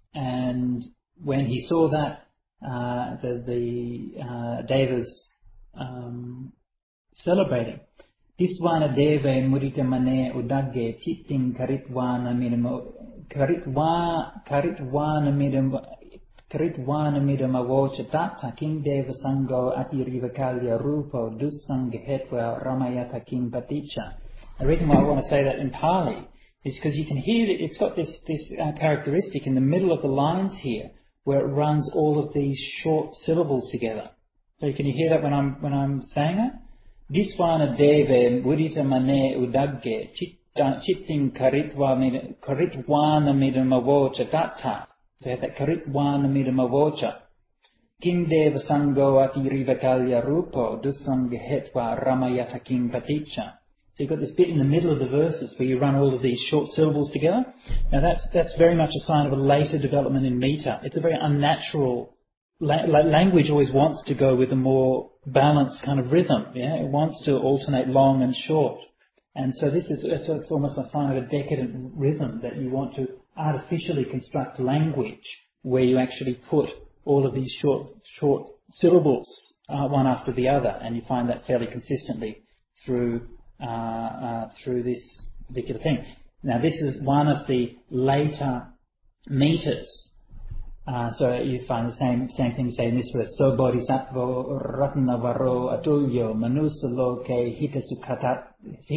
and when he saw that, Uh, the the uh, Devas um, celebrating. Tisvana deve muritamane udagge chitting karitwana midamo karitwa karitwana midam karitwana midamavocha tata king deva sango ati rivakalya rupo dusangahetva ramayata king paticha. The reason why I want to say that in Pali is because you can hear that it's got this this uh, characteristic in the middle of the lines here, where it runs all of these short syllables together. So can you hear that when I'm when I'm saying it? Disvana deve mudita mane udagge chitting karitwa karitwana midamavocha datta. So you have that karitwana midamavocha. King deva sango ati rivakalya rupo dusangahetva ramayata king paticha. So you've got this bit in the middle of the verses where you run all of these short syllables together. Now that's that's very much a sign of a later development in meter. It's a very unnatural la- language. Always wants to go with a more balanced kind of rhythm. Yeah, it wants to alternate long and short. And so this is it's, it's almost a sign of a decadent rhythm that you want to artificially construct language where you actually put all of these short short syllables uh, one after the other, and you find that fairly consistently through. Uh, uh, through this particular thing. Now this is one of the later meters. Uh, so you find the same same thing say in this verse. So bodhisattva ratnavaro atulyo manusaloke hitasukata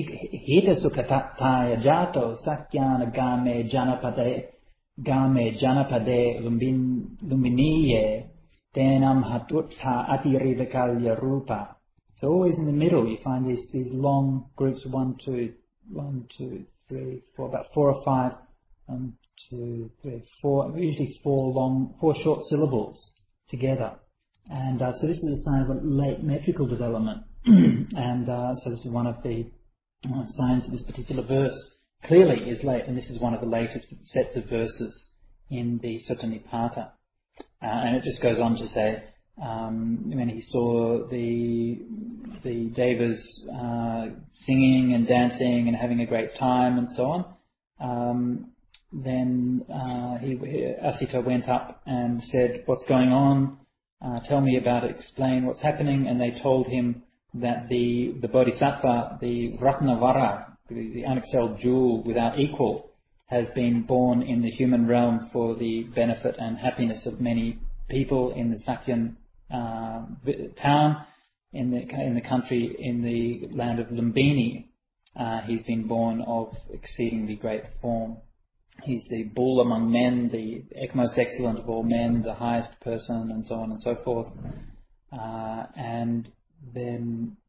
hitasukataya jato sakyana game janapade game janapade lumbin lumbiniye tenam hatutha atirivakalya rupa. So always in the middle you find these these long groups of one, two, one, two, three, four, about four or five, one, two, three, four, usually four long, four short syllables together. And uh, so this is a sign of a late metrical development. and uh, so this is one of the uh, signs of this particular verse. Clearly is late, and this is one of the latest sets of verses in the Sutta Nipata. Uh, and it just goes on to say, Um, when he saw the the devas uh, singing and dancing and having a great time and so on, um, then uh, he, Asita went up and said, "What's going on? Uh, tell me about it. Explain what's happening." And they told him that the the Bodhisattva, the Ratnavara, the, the unexcelled jewel without equal, has been born in the human realm for the benefit and happiness of many people in the Sakyan Uh, town in the in the country in the land of Lumbini. Uh, he's been born of exceedingly great form. He's the bull among men, the most excellent of all men, the highest person, and so on and so forth. Uh, and then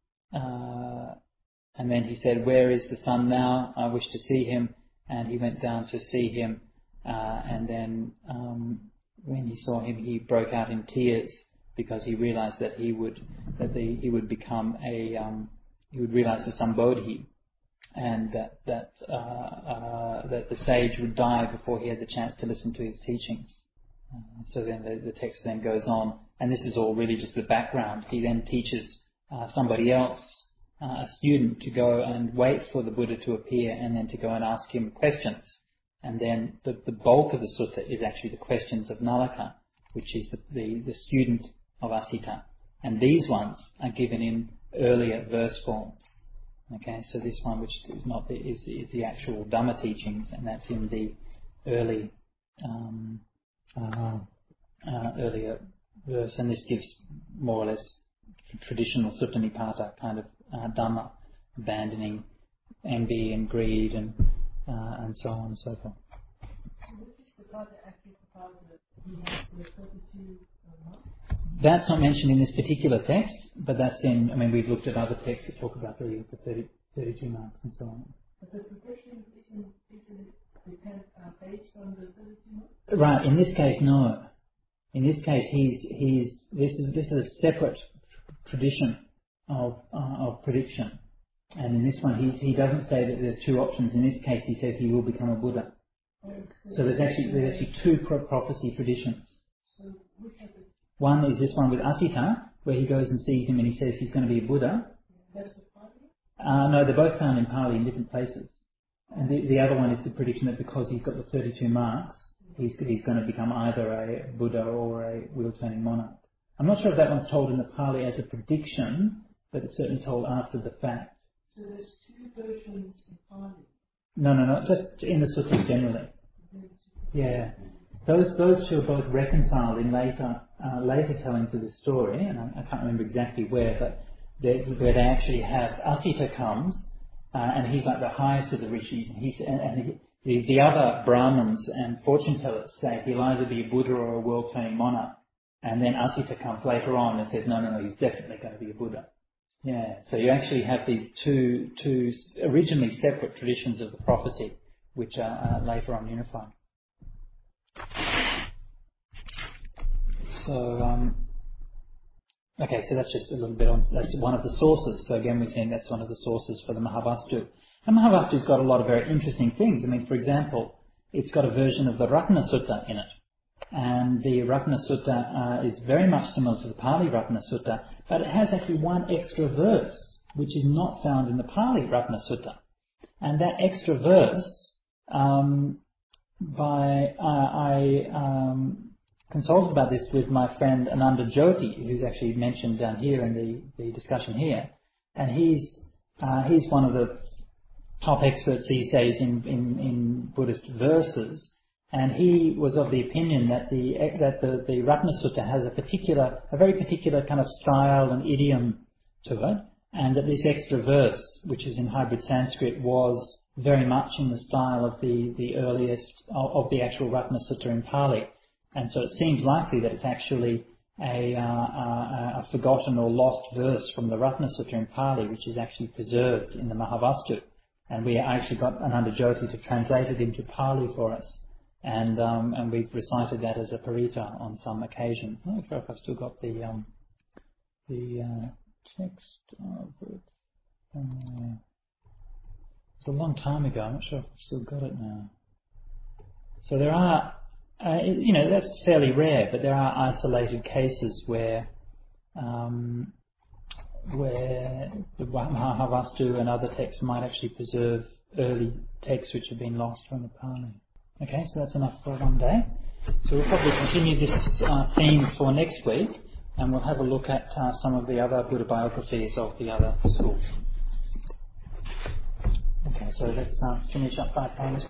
uh, and then he said, "Where is the sun now? I wish to see him." And he went down to see him. Uh, and then um, when he saw him, he broke out in tears, because he realized that he would that the, he would become a um, he would realize the Sambodhi, and that that uh, uh, that the sage would die before he had the chance to listen to his teachings. Uh, so then the, the text then goes on, and this is all really just the background. He then teaches uh, somebody else, uh, a student, to go and wait for the Buddha to appear, and then to go and ask him questions. And then the, the bulk of the sutta is actually the questions of Nalaka, which is the the, the student of Asita, and these ones are given in earlier verse forms. Okay, so this one, which is not the, is, is the actual Dhamma teachings, and that's in the early um, uh, uh, earlier verse, and this gives more or less traditional Sutta Nipata kind of uh, Dhamma, abandoning envy and greed and uh, and so on and so forth. So which is the part that actually about that he has the thirty-two months? That's not mentioned in this particular text, but that's in, I mean, we've looked at other texts that talk about the, the thirty, thirty-two marks and so on. But the protection isn't, isn't depend, uh, based on the thirty-two marks? Right, in this case, no. In this case, he's, he's, this is, this is a separate tradition of, uh, of prediction. And in this one, he, he doesn't say that there's two options. In this case, he says he will become a Buddha. Oh, so, so there's actually, there's actually two pro- prophecy traditions. So which are the One is this one with Asita, where he goes and sees him and he says he's going to be a Buddha. That's the Pali? Uh, no, they're both found in Pali in different places. And the, the other one is the prediction that because he's got the thirty-two marks, he's, he's going to become either a Buddha or a wheel-turning monarch. I'm not sure if that one's told in the Pali as a prediction, but it's certainly told after the fact. So there's two versions in Pali. No, no, no, just in the suttas generally. Yeah. Those those two are both reconciled in later uh, later tellings of this story, and I, I can't remember exactly where, but they, where they actually have Asita comes, uh, and he's like the highest of the rishis, and he's and, and he, the the other Brahmins and fortune tellers say he'll either be a Buddha or a world-claiming monarch, and then Asita comes later on and says no, no, no, he's definitely going to be a Buddha. Yeah. So you actually have these two two originally separate traditions of the prophecy, which are uh, later on unified. So, um, okay, so that's just a little bit on, that's one of the sources. So again, we're saying that's one of the sources for the Mahavastu. And Mahavastu's got a lot of very interesting things. I mean, for example, it's got a version of the Ratna Sutta in it. And the Ratna Sutta uh, is very much similar to the Pali Ratna Sutta, but it has actually one extra verse, which is not found in the Pali Ratna Sutta. And that extra verse, um, by, uh, I, um, consulted about this with my friend Ananda Jyoti, who's actually mentioned down here in the, the discussion here, and he's uh, he's one of the top experts these days in, in, in Buddhist verses, and he was of the opinion that the that the, the Ratna Sutta has a particular, a very particular kind of style and idiom to it, and that this extra verse, which is in hybrid Sanskrit, was very much in the style of the, the earliest, of the actual Ratna Sutta in Pali. And so it seems likely that it's actually a, uh, a, a forgotten or lost verse from the Ratna Sutta in Pali, which is actually preserved in the Mahavastu. And we actually got Ananda Jyoti to translate it into Pali for us. And um, and we've recited that as a parita on some occasion. I'm not sure if I've still got the um, the uh, text of it. Uh, it's a long time ago. I'm not sure if I've still got it now. So there are... Uh, you know, that's fairly rare, but there are isolated cases where um, where the Mahavastu and other texts might actually preserve early texts which have been lost from the Pali. Okay, so that's enough for one day. So we'll probably continue this uh, theme for next week, and we'll have a look at uh, some of the other Buddha biographies of the other schools. Okay, so let's uh, finish up by pages.